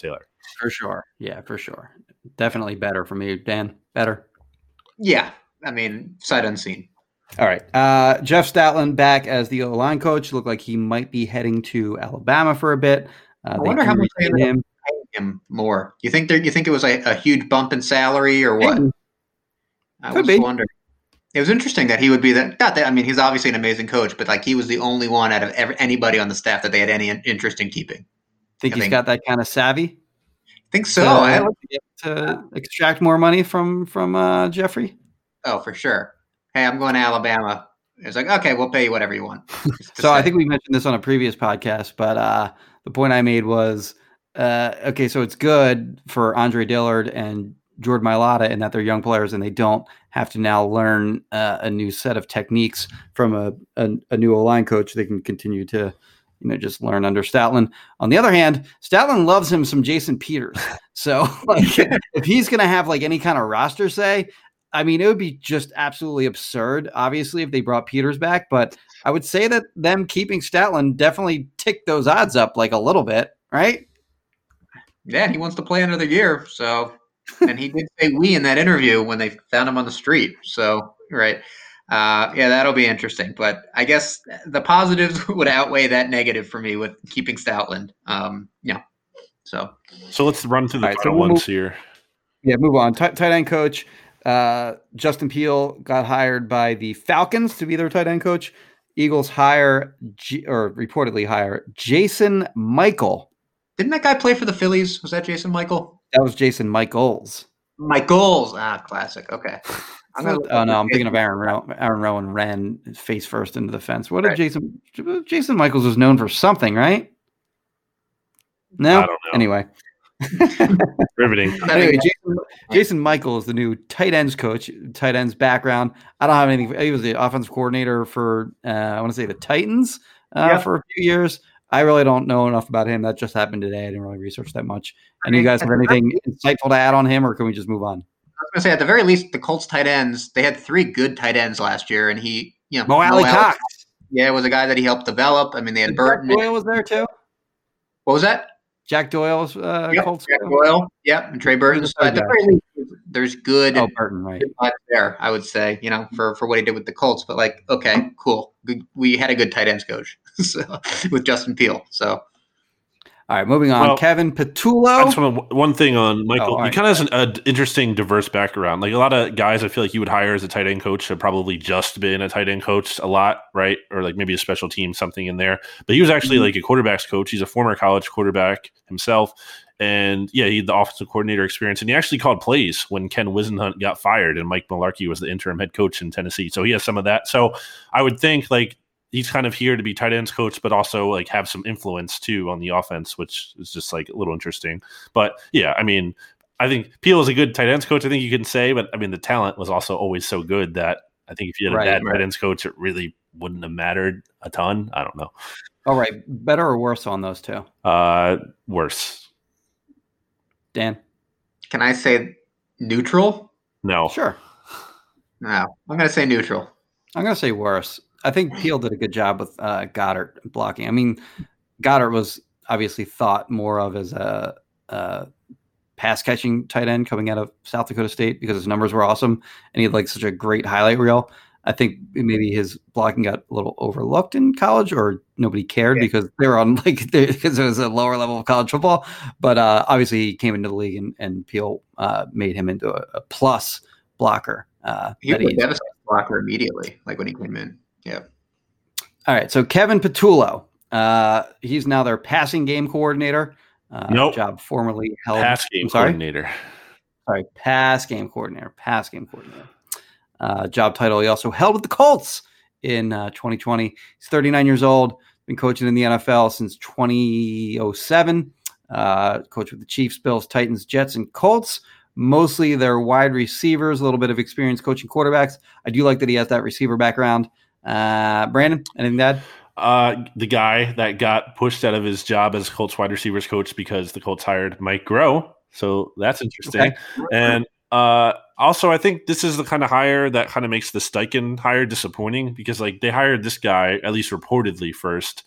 C: For sure. Yeah, for sure. Definitely better for me. Dan, better.
D: Yeah, I mean, sight unseen.
C: All right. Jeff Stoutland back as the O-line coach. Looked like he might be heading to Alabama for a bit.
D: I wonder how much they ended up paying him more. You think it was a huge bump in salary or what? I was wondering. It was interesting that he would be that. Not that, I mean, he's obviously an amazing coach, but like he was the only one out of anybody on the staff that they had any interest in keeping.
C: Think he's got that kind of savvy?
D: I think so.
C: To extract more money from Jeffrey.
D: Oh, for sure. Hey, I'm going to Alabama. It's like, okay, we'll pay you whatever you want.
C: So I think we mentioned this on a previous podcast, but the point I made was, okay, so it's good for Andre Dillard and Jordan Mailata in that they're young players and they don't have to now learn a new set of techniques from a new O-line coach. They can continue to, just learn under Stoutland. On the other hand, Stoutland loves him some Jason Peters. So like, if he's going to have like any kind of roster say, I mean, it would be just absolutely absurd, obviously, if they brought Peters back. But I would say that them keeping Stoutland definitely ticked those odds up like a little bit, right?
D: Yeah, he wants to play another year. So, and he did say we in that interview when they found him on the street. So, right. Yeah, that'll be interesting. But I guess the positives would outweigh that negative for me with keeping Stoutland. Yeah. So
E: let's run through the final ones here.
C: Yeah, move on. Tight end coach. Justin Peele got hired by the Falcons to be their tight end coach. Eagles reportedly hire Jason Michael.
D: Didn't that guy play for the Phillies? Was that Jason Michael?
C: That was Jason Michaels.
D: Michaels. Classic. Okay.
C: I'm thinking of Aaron Rowan ran face first into the fence. What did Jason Michaels was known for something, right? No?
E: I don't know.
C: Anyway.
E: Riveting.
C: Anyway, Jason Michael is the new tight ends coach. Tight ends background. I don't have anything. He was the offensive coordinator for I want to say the Titans for a few years. I really don't know enough about him. That just happened today. I didn't really research that much. And you guys have anything insightful to add on him, or can we just move on?
D: I was going to say, at the very least, the Colts tight ends, they had 3 good tight ends last year, and he,
C: Mo Alley-Cox.
D: Yeah, it was a guy that he helped develop. I mean, they had Burton.
C: Jack Doyle was there too.
D: What was that?
C: Jack Doyle's Colts.
D: Jack Doyle. Yep, and Trey Burton. So at the very least, there's good.
C: Oh, Burton, right
D: there, I would say, for what he did with the Colts. But like, okay, cool. We had a good tight ends coach with Justin Peele. So.
C: All right, moving on. Well, Kevin Patullo.
E: I just want one thing on Michael. He kind of has an interesting, diverse background. Like a lot of guys I feel like you would hire as a tight end coach have probably just been a tight end coach a lot, right? Or like maybe a special team, something in there. But he was actually like a quarterback's coach. He's a former college quarterback himself. And yeah, he had the offensive coordinator experience. And he actually called plays when Ken Wisenhunt got fired and Mike Mularkey was the interim head coach in Tennessee. So he has some of that. So I would think like, he's kind of here to be tight ends coach, but also like have some influence too on the offense, which is just like a little interesting. But yeah, I mean, I think Peele is a good tight ends coach. I think you can say, but I mean, the talent was also always so good that I think if you had a bad tight ends coach, it really wouldn't have mattered a ton. I don't know.
C: All right. Better or worse on those two?
E: Worse.
C: Dan?
D: Can I say neutral?
E: No.
C: Sure.
D: No, I'm going to say neutral.
C: I'm going to say worse. I think Peele did a good job with Goddard blocking. I mean, Goddard was obviously thought more of as a pass-catching tight end coming out of South Dakota State because his numbers were awesome, and he had like such a great highlight reel. I think maybe his blocking got a little overlooked in college, or nobody cared because they were on because it was a lower level of college football. But obviously, he came into the league, and Peele made him into a plus blocker.
D: He was a devastating blocker immediately, like when he came in. Yeah.
C: All right. So Kevin Patullo, he's now their passing game coordinator.
E: Nope.
C: Job formerly held.
E: Pass game coordinator.
C: Sorry, pass game coordinator. Job title he also held with the Colts in 2020. He's 39 years old. Been coaching in the NFL since 2007. Coached with the Chiefs, Bills, Titans, Jets, and Colts. Mostly their wide receivers. A little bit of experience coaching quarterbacks. I do like that he has that receiver background. Brandon, anything to add?
E: The guy that got pushed out of his job as Colts wide receivers coach because the Colts hired Mike Groh. So that's interesting. Okay. And also, I think this is the kind of hire that kind of makes the Steichen hire disappointing because like they hired this guy, at least reportedly first.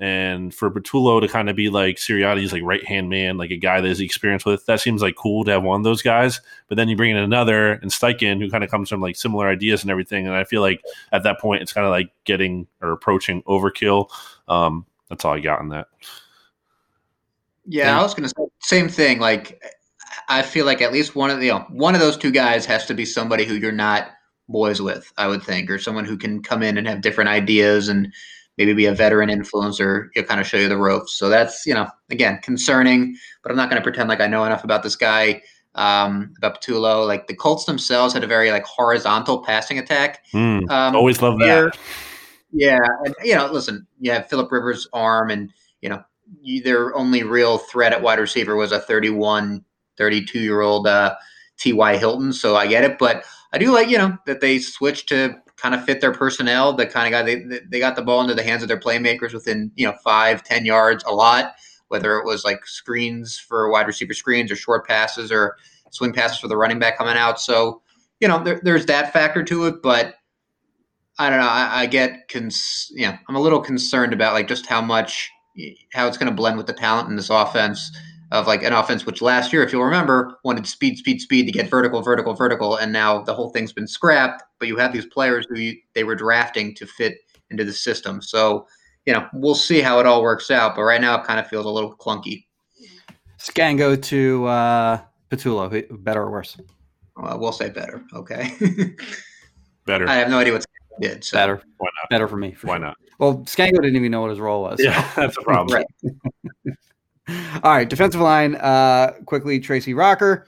E: And for Patullo to kind of be like Sirianni's like right-hand man, like a guy that has experience with, that seems like cool to have one of those guys. But then you bring in another and Steichen, who kind of comes from like similar ideas and everything. And I feel like at that point, it's kind of like getting or approaching overkill. That's all I got on that.
D: Yeah, I was going to say same thing. Like, I feel like at least one of those two guys has to be somebody who you're not boys with, I would think, or someone who can come in and have different ideas and maybe be a veteran influencer, kind of show you the ropes. So that's, again, concerning, but I'm not going to pretend like I know enough about this guy, about Patullo. Like the Colts themselves had a very like horizontal passing attack.
E: Always love that.
D: Yeah. And, listen, you have Phillip Rivers' arm and, their only real threat at wide receiver was a 31, 32-year-old T.Y. Hilton. So I get it. But I do like, that they switched to kind of fit their personnel, the kind of guy they got the ball into the hands of their playmakers within, 5-10 yards a lot, whether it was like screens for wide receiver screens or short passes or swing passes for the running back coming out. So, there's that factor to it, but I don't know. I get, I'm a little concerned about like just how it's going to blend with the talent in this offense of like an offense, which last year, if you'll remember, wanted speed to get vertical. And now the whole thing's been scrapped, but you have these players who they were drafting to fit into the system. So, we'll see how it all works out. But right now it kind of feels a little clunky.
C: Scango to Patullo, better or worse?
D: We'll say better. Okay.
E: Better.
D: I have no idea what Scango did. So.
C: Better.
E: Why not?
C: Better for me.
E: Why not?
C: Well, Scango didn't even know what his role was.
E: Yeah, that's a problem.
D: Right.
C: All right, defensive line. Quickly, Tracy Rocker.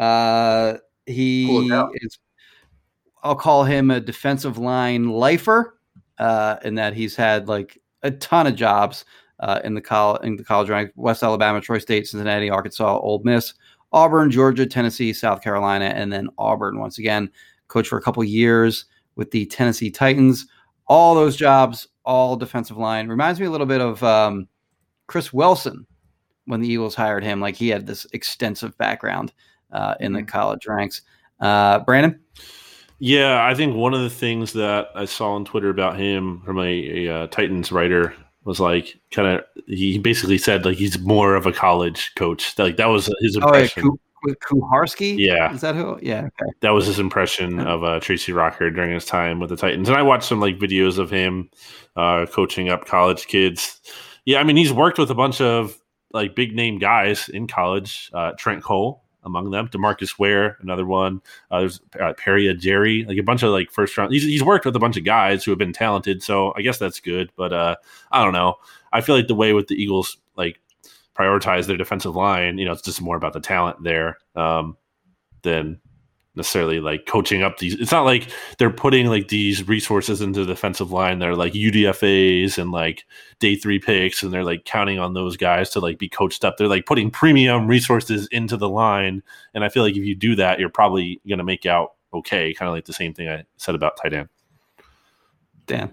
C: He is. I'll call him a defensive line lifer, in that he's had like a ton of jobs in the college rank: West Alabama, Troy State, Cincinnati, Arkansas, Ole Miss, Auburn, Georgia, Tennessee, South Carolina, and then Auburn once again. Coached for a couple years with the Tennessee Titans. All those jobs, all defensive line. Reminds me a little bit of Chris Wilson when the Eagles hired him. Like he had this extensive background in the college ranks. Brandon?
E: Yeah, I think one of the things that I saw on Twitter about him from a Titans writer was like he basically said like he's more of a college coach. Like that was his impression.
C: Kuharski?
E: Yeah.
C: Is that who? Yeah. Okay.
E: That was his impression of Tracy Rocker during his time with the Titans. And I watched some like videos of him coaching up college kids. Yeah, I mean, he's worked with a bunch of like big name guys in college. Trent Cole among them, DeMarcus Ware, another one. There's Perry Jerry, like a bunch of like first round. He's worked with a bunch of guys who have been talented. So I guess that's good. But I don't know. I feel like the way with the Eagles, like, prioritize their defensive line, it's just more about the talent there than necessarily like coaching up these. It's not like they're putting like these resources into the defensive line. They're like UDFAs and like day 3 picks, and they're like counting on those guys to like be coached up. They're like putting premium resources into the line. And I feel like if you do that, you're probably going to make out okay. Kind of like the same thing I said about tight end.
C: Dan.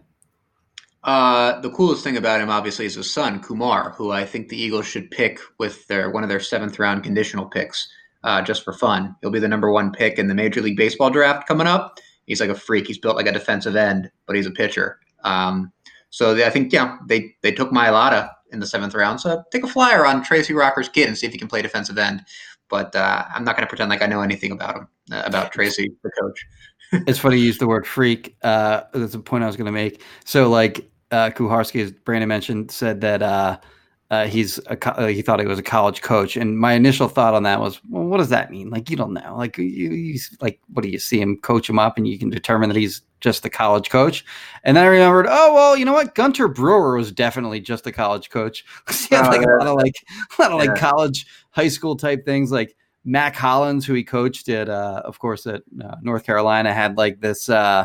D: The coolest thing about him, obviously, is his son, Kumar, who I think the Eagles should pick with one of their 7th round conditional picks, just for fun. He'll be the number 1 pick in the Major League Baseball draft coming up. He's like a freak. He's built like a defensive end, but he's a pitcher. So I think, they took Mailata in the 7th round. So take a flyer on Tracy Rocker's kid and see if he can play defensive end. But I'm not going to pretend like I know anything about him, about Tracy, the coach.
C: It's funny you use the word freak. That's a point I was going to make. So like Kuharski, as Brandon mentioned, said that he thought he was a college coach, and my initial thought on that was, well, what does that mean? Like, you don't know. Like, he's like, what do you see him coach him up, and you can determine that he's just the college coach? And then I remembered, oh well, you know what? Gunter Brewer was definitely just a college coach. He had like a lot of college, high school type things. Like Mac Hollins, who he coached at, of course, at North Carolina, had like this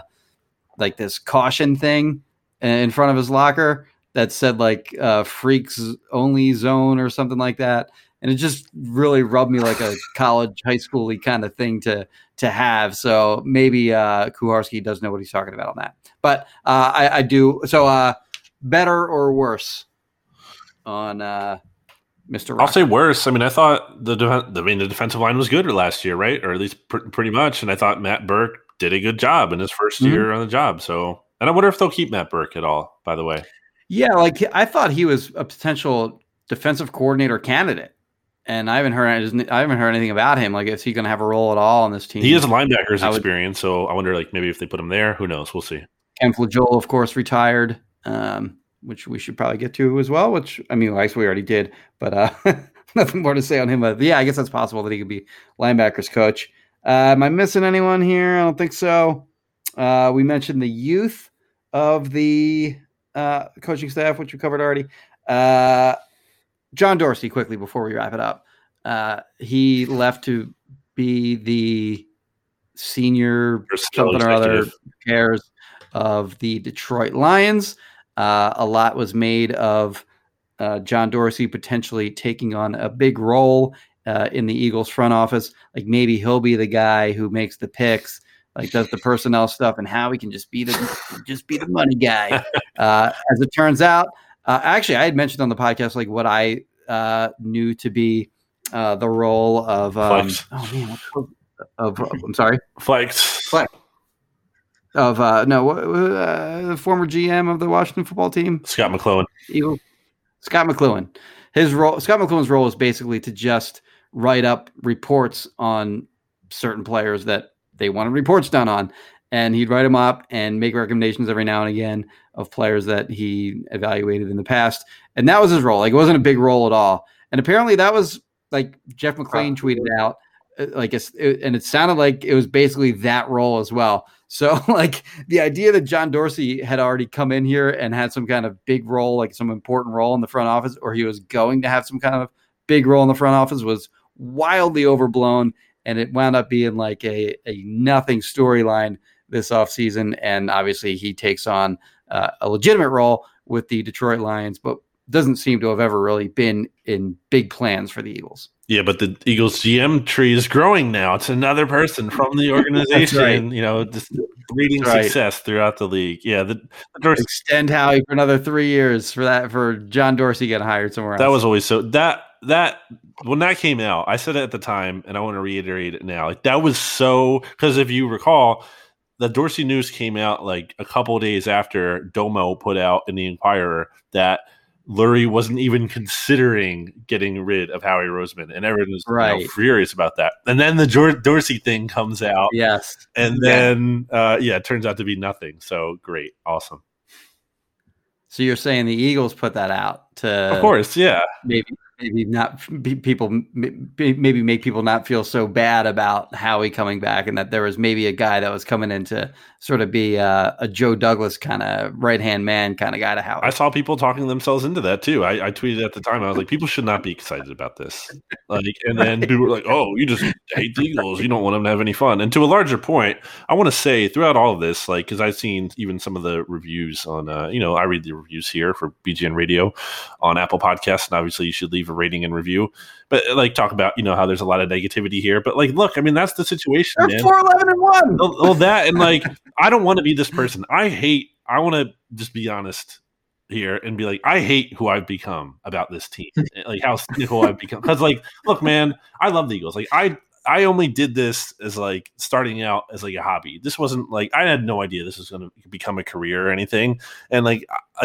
C: caution thing in front of his locker that said like freaks only zone or something like that. And it just really rubbed me like a college, high school-y kind of thing to have. So maybe Kuharski does know what he's talking about on that. But I do. So better or worse on Mr. Rocker?
E: I'll say worse. I mean, I thought the defensive line was good last year, right? Or at least pretty much. And I thought Matt Burke did a good job in his first year on the job. So, and I wonder if they'll keep Matt Burke at all, by the way.
C: Yeah, like I thought he was a potential defensive coordinator candidate, and I haven't heard anything about him. Like, is he going to have a role at all on this team?
E: He has a linebackers experience, so I wonder, like, maybe if they put him there, who knows? We'll see.
C: Ken Flagel, of course, retired, which we should probably get to as well. Which I mean, I guess we already did, but nothing more to say on him. But yeah, I guess that's possible that he could be linebackers coach. Am I missing anyone here? I don't think so. We mentioned the youth of the coaching staff, which we covered already. John Dorsey, quickly before we wrap it up. He left to be the senior something or other cares of the Detroit Lions. A lot was made of John Dorsey potentially taking on a big role in the Eagles front office. Like maybe he'll be the guy who makes the picks, like does the personnel stuff, and how he can just be the money guy. As it turns out, actually, I had mentioned on the podcast like what I knew to be the role of
E: Flex.
C: I'm sorry,
E: Flex.
C: Of the former GM of the Washington football team,
E: Scott McCloughan.
C: Scott McCloughan. Scott McCloughan's role is basically to just write up reports on certain players that they wanted reports done on, and he'd write them up and make recommendations every now and again of players that he evaluated in the past. And that was his role. Like it wasn't a big role at all. And apparently that was like Jeff McClain tweeted out, and it sounded like it was basically that role as well. So like the idea that John Dorsey had already come in here and had some kind of big role, like some important role in the front office, or he was going to have some kind of big role in the front office was wildly overblown. And it wound up being like a nothing storyline this offseason. And obviously he takes on a legitimate role with the Detroit Lions, but doesn't seem to have ever really been in big plans for the Eagles.
E: Yeah, but the Eagles GM tree is growing now. It's another person from the organization,
C: right.
E: Just breeding success throughout the league. Yeah, the Dorsey
C: extend Howie for another 3 years for John Dorsey getting hired somewhere else.
E: That was always so that when that came out, I said it at the time, and I want to reiterate it now. Like that was so because if you recall, the Dorsey news came out like a couple of days after Domo put out in the Inquirer that Lurie wasn't even considering getting rid of Howie Roseman, and everyone was furious about that. And then the Dorsey thing comes out,
C: yes,
E: and then it turns out to be nothing. So great, awesome.
C: So you're saying the Eagles put that out to,
E: of course, yeah,
C: maybe not people, maybe make people not feel so bad about Howie coming back, and that there was maybe a guy that was coming in to sort of be a Joe Douglas kind of right-hand man kind of guy to Howie.
E: I saw people talking themselves into that too. I tweeted at the time, I was like, people should not be excited about this. And then people were like, oh, you just hate the Eagles. You don't want them to have any fun. And to a larger point, I want to say throughout all of this, like, because I've seen even some of the reviews on, I read the reviews here for BGN Radio on Apple Podcasts, and obviously you should leave a rating and review. But like talk about, how there's a lot of negativity here. But like, look, I mean, that's the situation.
C: They're 4-11-1.
E: Well, that and like, I don't want to be this person. I want to just be honest here and be like, I hate who I've become about this team, like how cynical I've become. Because like, look, man, I love the Eagles. Like I only did this as like starting out as like a hobby. This wasn't like, I had no idea this was going to become a career or anything. And like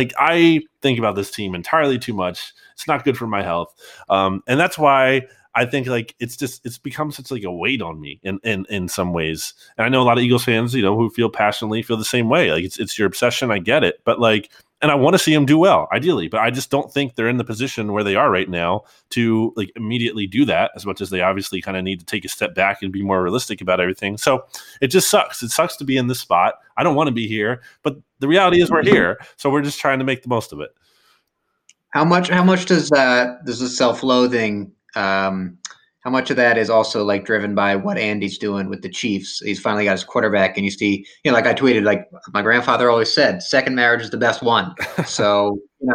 E: I think about this team entirely too much. It's not good for my health. And that's why I think like it's become such like a weight on me in some ways. And I know a lot of Eagles fans, who feel passionately feel the same way. Like it's your obsession. I get it. But like, and I want to see them do well, ideally, but I just don't think they're in the position where they are right now to like immediately do that, as much as they obviously kind of need to take a step back and be more realistic about everything. So it just sucks. It sucks to be in this spot. I don't want to be here, but the reality is we're here. So we're just trying to make the most of it.
D: How much does the self-loathing, how much of that is also like driven by what Andy's doing with the Chiefs? He's finally got his quarterback, and you see, like I tweeted, like my grandfather always said, second marriage is the best one. So,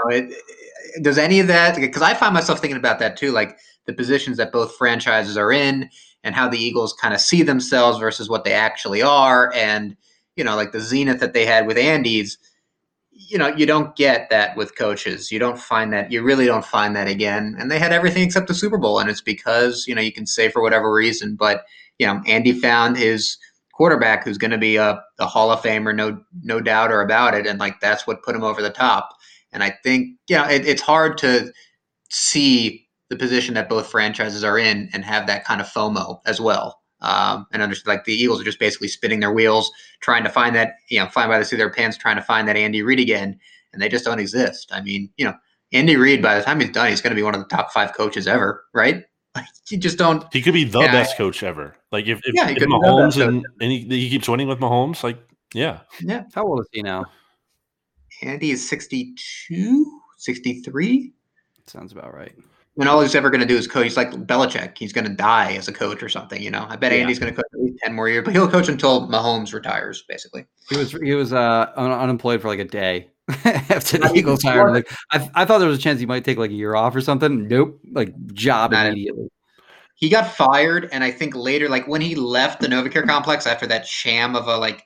D: does any of that, because I find myself thinking about that too, like the positions that both franchises are in and how the Eagles kind of see themselves versus what they actually are. And, like the zenith that they had with Andy's, you don't get that with coaches. You really don't find that again. And they had everything except the Super Bowl. And it's because, you can say for whatever reason, but, Andy found his quarterback who's going to be a Hall of Famer, no doubt or about it. And like, that's what put him over the top. And I think, it's hard to see the position that both franchises are in and have that kind of FOMO as well. And understand, like, the Eagles are just basically spinning their wheels, trying to find that, flying by the seat of their pants, trying to find that Andy Reid again, and they just don't exist. I mean, Andy Reid, by the time he's done, he's going to be one of the top 5 coaches ever, right? Like, you just don't.
E: He could be the best coach ever. Like if Mahomes and he keeps winning with Mahomes, like yeah.
C: How old is he now?
D: Andy is 62, 63.
C: Sounds about right.
D: And all he's ever going to do is coach. He's like Belichick. He's going to die as a coach or something. I bet Andy's going to coach at least 10 more years, but he'll coach until Mahomes retires, basically.
C: He was unemployed for like a day after the Eagles hired him. Like, I thought there was a chance he might take like a year off or something. Nope, like job immediately.
D: He got fired, and I think later, like when he left the Novacare complex after that sham of a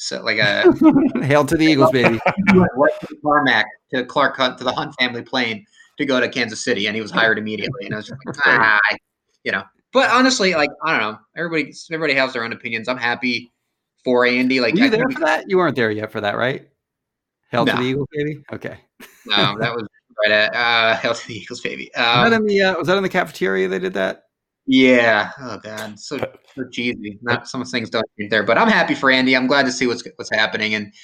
C: hail to the Eagles, baby.
D: He went right to the tarmac to Clark Hunt, to the Hunt family plane, to go to Kansas City, and he was hired immediately. And I was just like, But honestly, like, I don't know. Everybody has their own opinions. I'm happy for Andy. Like,
C: were you there for that? You weren't there yet for that, right? Hail to the Eagles, baby. Okay.
D: No, that was right at Hail to the Eagles, baby.
C: Was that in the cafeteria they did that?
D: Yeah. Oh God, so cheesy. Not some things don't get there, but I'm happy for Andy. I'm glad to see what's happening, and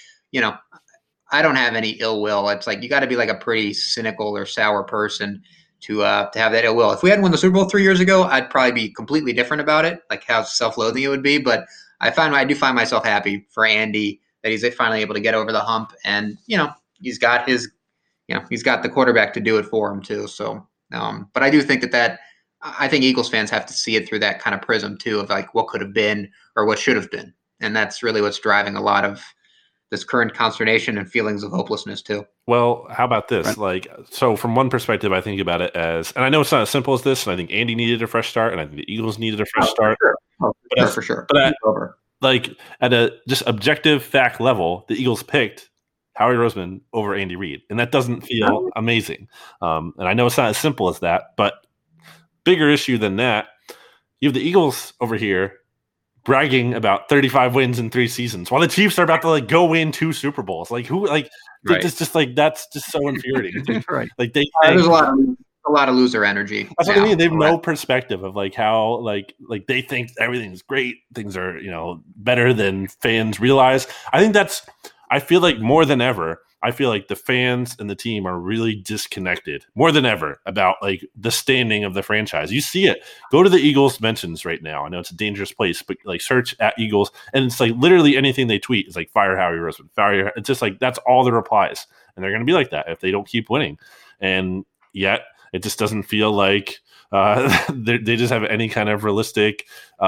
D: I don't have any ill will. It's like you got to be like a pretty cynical or sour person to have that ill will. If we hadn't won the Super Bowl 3 years ago, I'd probably be completely different about it, like how self-loathing it would be. But I do find myself happy for Andy that he's finally able to get over the hump, and he's got he's got the quarterback to do it for him too. So, but I do think that I think Eagles fans have to see it through that kind of prism too, of like what could have been or what should have been, and that's really what's driving a lot of this current consternation and feelings of hopelessness too.
E: Well, how about this? Right. Like, so from one perspective, I think about it as, and I know it's not as simple as this, and I think Andy needed a fresh start, and I think the Eagles needed a fresh start.
D: For sure.
E: But at a just objective fact level, the Eagles picked Howie Roseman over Andy Reid, and that doesn't feel amazing. And I know it's not as simple as that, but bigger issue than that, you have the Eagles over here bragging about 35 wins in 3 seasons, while the Chiefs are about to like go win 2 Super Bowls. Like who? Like right. It's just like that's just so infuriating. Right? Like
D: there's a lot of loser energy.
E: That's what I mean. They have no perspective of like how like they think everything's great, things are better than fans realize. I feel like more than ever, I feel like the fans and the team are really disconnected more than ever about like the standing of the franchise. You see it. Go to the Eagles mentions right now. I know it's a dangerous place, but like search at Eagles, and it's like literally anything they tweet is like fire Howie Roseman, fire. It's just like that's all the replies, and they're going to be like that if they don't keep winning. And yet it just doesn't feel like they just have any kind of realistic,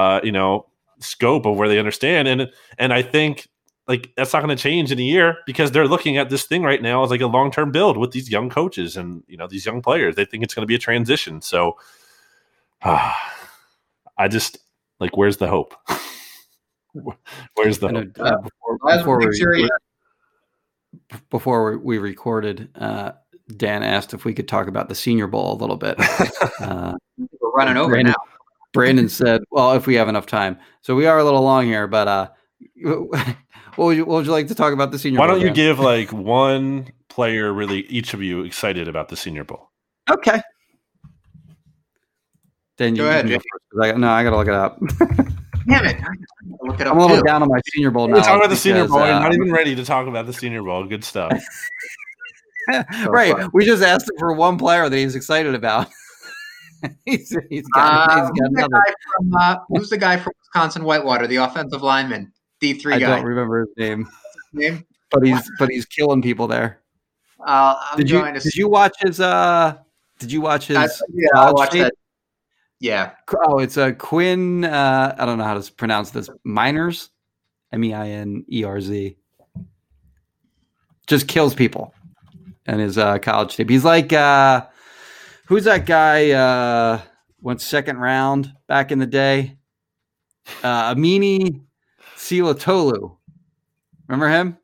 E: scope of where they understand. And I think. Like that's not going to change in a year because they're looking at this thing right now as like a long-term build with these young coaches and these young players. They think it's going to be a transition. So I just like, where's the hope? Where's the hope?
C: Before we recorded, Dan asked if we could talk about the Senior Bowl a little bit.
D: We're running over now.
C: Brandon said, well, if we have enough time. So we are a little long here, but what would you like to talk about the Senior Bowl?
E: Why don't you give like one player, really, each of you excited about the Senior Bowl?
C: Okay. Then
D: go ahead.
C: I got to look it up.
D: Damn it!
C: I'm a little down on my Senior Bowl now.
E: We're talking about the Senior Bowl. You're not even ready to talk about the Senior Bowl. Good stuff.
C: Right. We just asked him for one player that he's excited about. he's got
D: who's the guy from Wisconsin Whitewater, the offensive lineman? D3 guy.
C: I don't remember his name. But he's killing people there. Did you watch his
D: I watched that. Yeah.
C: Oh, it's a Quinn. I don't know how to pronounce this. Miners, Minerz. Just kills people. And his college tape. He's like, who's that guy? Went second round back in the day. Amini Silatolu. Remember him?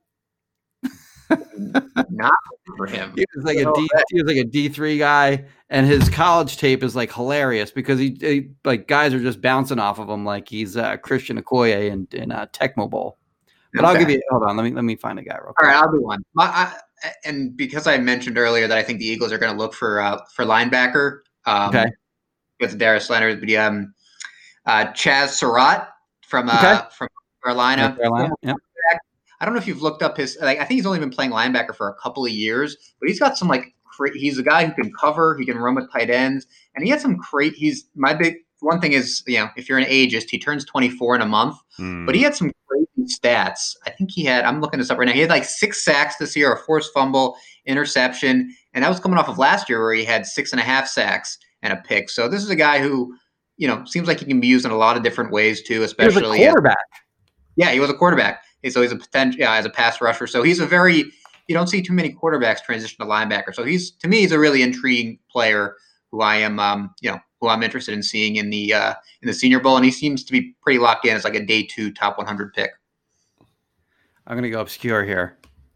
D: Not for him.
C: He was like a D3 guy, and his college tape is like hilarious because he like guys are just bouncing off of him like he's Christian Okoye in Tecmo Bowl. But okay. I'll give you. Hold on, let me find a guy real quick.
D: All right, I'll do one. and because I mentioned earlier that I think the Eagles are going to look for linebacker.
C: Okay.
D: With Darius Leonard, but Chaz Surratt from Carolina.
C: Yeah.
D: I don't know if you've looked up his. I think he's only been playing linebacker for a couple of years, but he's got some he's a guy who can cover. He can run with tight ends, and he had some great. He's my big one thing is if you're an ageist, he turns 24 in a month, but he had some crazy stats. I think he had. I'm looking this up right now. He had 6 sacks this year, a forced fumble, interception, and that was coming off of last year where he had 6.5 sacks and a pick. So this is a guy who, seems like he can be used in a lot of different ways too, especially
C: he was a quarterback.
D: He was a quarterback. So he's a potential as a pass rusher. So he's you don't see too many quarterbacks transition to linebacker. So he's a really intriguing player who I am, who I'm interested in seeing in the Senior Bowl. And he seems to be pretty locked in as a day 2 top 100 pick.
C: I'm going to go obscure here.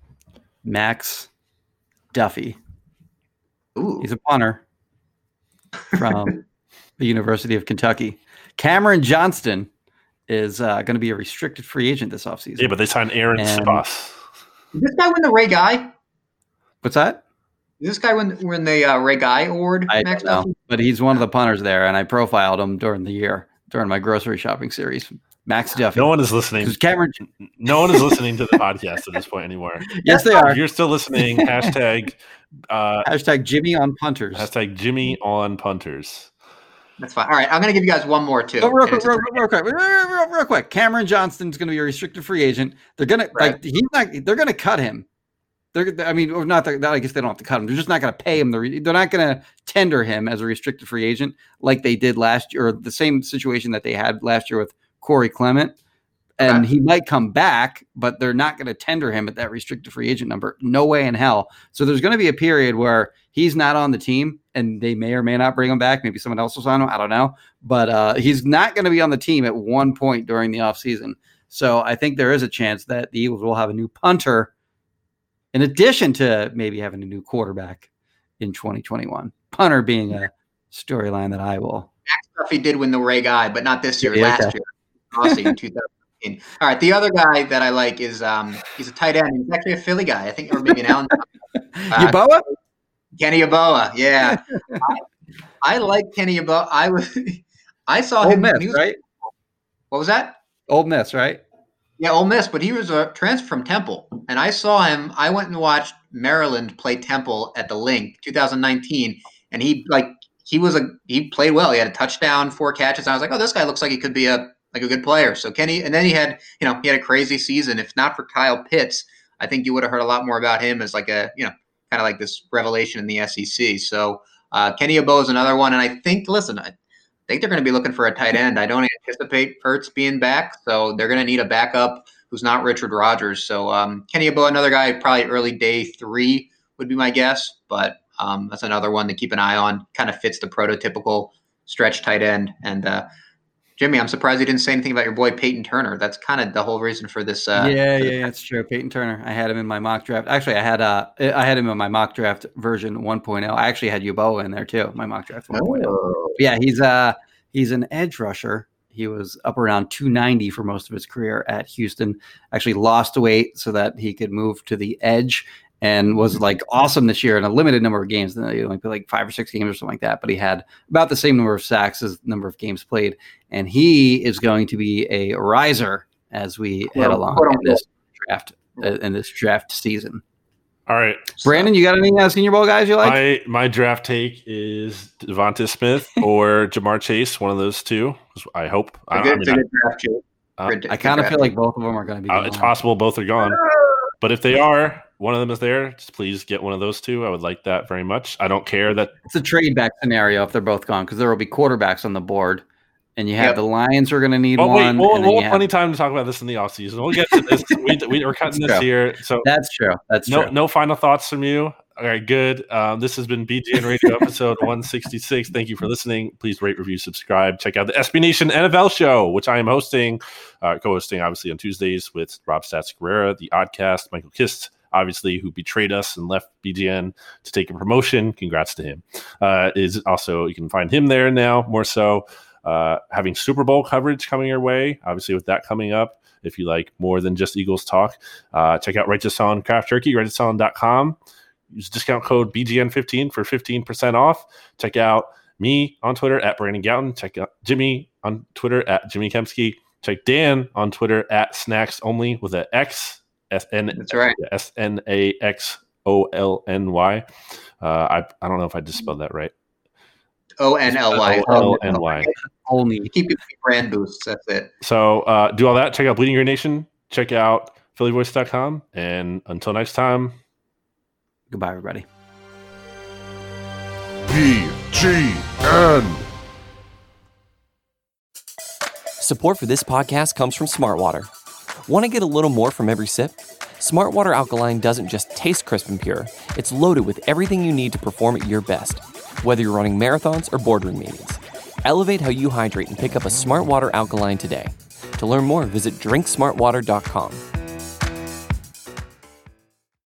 C: Max Duffy.
D: Ooh.
C: He's a punter from the University of Kentucky. Cameron Johnston is going to be a restricted free agent this offseason.
E: Yeah, but they signed Aaron Sposs.
D: Did this guy win the Ray Guy?
C: What's that?
D: Did this guy win the Ray Guy Award?
C: I don't know, but he's one of the punters there, and I profiled him during my grocery shopping series. Max Duffy.
E: No one is listening. No one is listening to the podcast at this point anymore.
C: Yes, they are.
E: If you're still listening, hashtag
C: Jimmy on punters.
E: Hashtag Jimmy on punters.
D: That's fine. All right, I'm going to give you guys one more too.
C: Oh, real quick. Cameron Johnston's going to be a restricted free agent. They're going to they're going to cut him. I guess they don't have to cut him. They're just not going to pay him. They're not going to tender him as a restricted free agent like they did last year, or the same situation that they had last year with Corey Clement. And he might come back, but they're not going to tender him at that restricted free agent number. No way in hell. So there's going to be a period where he's not on the team, and they may or may not bring him back. Maybe someone else will sign him. I don't know. But he's not going to be on the team at one point during the offseason. So I think there is a chance that the Eagles will have a new punter in addition to maybe having a new quarterback in 2021. Punter being a storyline that I will.
D: Max Duffy did win the Ray Guy, but not this year, last year. Aussie in 2015. All right, the other guy that I like is he's a tight end. He's actually a Philly guy, I think, or maybe an Allen.
C: Yeboah?
D: Kenny Yeboah, yeah. I like Kenny Yeboah. I saw him.
C: Ole Miss, right?
D: What was that?
C: Ole Miss, right?
D: Yeah, Ole Miss, but he was a transfer from Temple, and I saw him. I went and watched Maryland play Temple at the Link 2019, and he played well. He had a touchdown, 4 catches. I was like, oh, this guy looks like he could be a good player. So Kenny, and then he had a crazy season. If not for Kyle Pitts, I think you would have heard a lot more about him as kind of like this revelation in the SEC. So Kenny Yeboah is another one. And I think they're going to be looking for a tight end. I don't anticipate Ertz being back. So they're going to need a backup who's not Richard Rodgers. So Kenny Yeboah, another guy, probably early day 3 would be my guess. But that's another one to keep an eye on. Kind of fits the prototypical stretch tight end. And Jimmy, I'm surprised you didn't say anything about your boy Peyton Turner. That's kind of the whole reason for this.
C: Yeah, that's true. Peyton Turner. I had him in my mock draft. Actually, I had him in my mock draft version 1.0. I actually had Yeboah in there too. My mock draft 1.0.
D: Oh.
C: Yeah, he's an edge rusher. He was up around 290 for most of his career at Houston. Actually lost weight so that he could move to the edge, and was awesome this year in a limited number of games. He only played 5 or 6 games or something like that, but he had about the same number of sacks as the number of games played. And he is going to be a riser as we head along in this draft season.
E: All right,
C: Brandon, you got any Senior Bowl guys you like?
E: My draft take is Devonta Smith or Jamar Chase, one of those two. I hope.
D: I kind
C: of feel like both of them are going to be.
E: It's possible both are gone, but if they are, one of them is there, just please get one of those two. I would like that very much. I don't care that
C: it's a trade back scenario if they're both gone, because there will be quarterbacks on the board, and you have the Lions are going to need one.
E: We'll have plenty of time to talk about this in the offseason. We'll get to this. We're cutting this here, so
C: that's true.
E: No final thoughts from you. All right, good. This has been BGN Radio episode 166. Thank you for listening. Please rate, review, subscribe. Check out the SB Nation NFL show, which I am hosting, co-hosting obviously on Tuesdays with Rob Stats Guerrera, the Oddcast, Michael Kist, obviously, who betrayed us and left BGN to take a promotion. Congrats to him. Is also, you can find him there now more so. Having Super Bowl coverage coming your way, obviously with that coming up. if you like more than just Eagles talk. Check out Righteous Felon Craft Jerky, righteousfelon.com. Use discount code BGN15 for 15% off. Check out me on Twitter at Brandon Gouton. Check out Jimmy on Twitter at Jimmy Kemsky. Check Dan on Twitter at Snacks Only with an X.
D: That's right.
E: SNAXOLNY. I don't know if I just spelled that right.
D: ONLY.
E: ONLY.
C: Only.
D: Keep your brand boosts. That's it.
E: So do all that. Check out Bleeding Green Nation. Check out phillyvoice.com. And until next time,
C: Goodbye, everybody.
B: BGN.
F: Support for this podcast comes from Smartwater. Want to get a little more from every sip? Smartwater Alkaline doesn't just taste crisp and pure, it's loaded with everything you need to perform at your best, whether you're running marathons or boardroom meetings. Elevate how you hydrate and pick up a Smartwater Alkaline today. To learn more, visit drinksmartwater.com.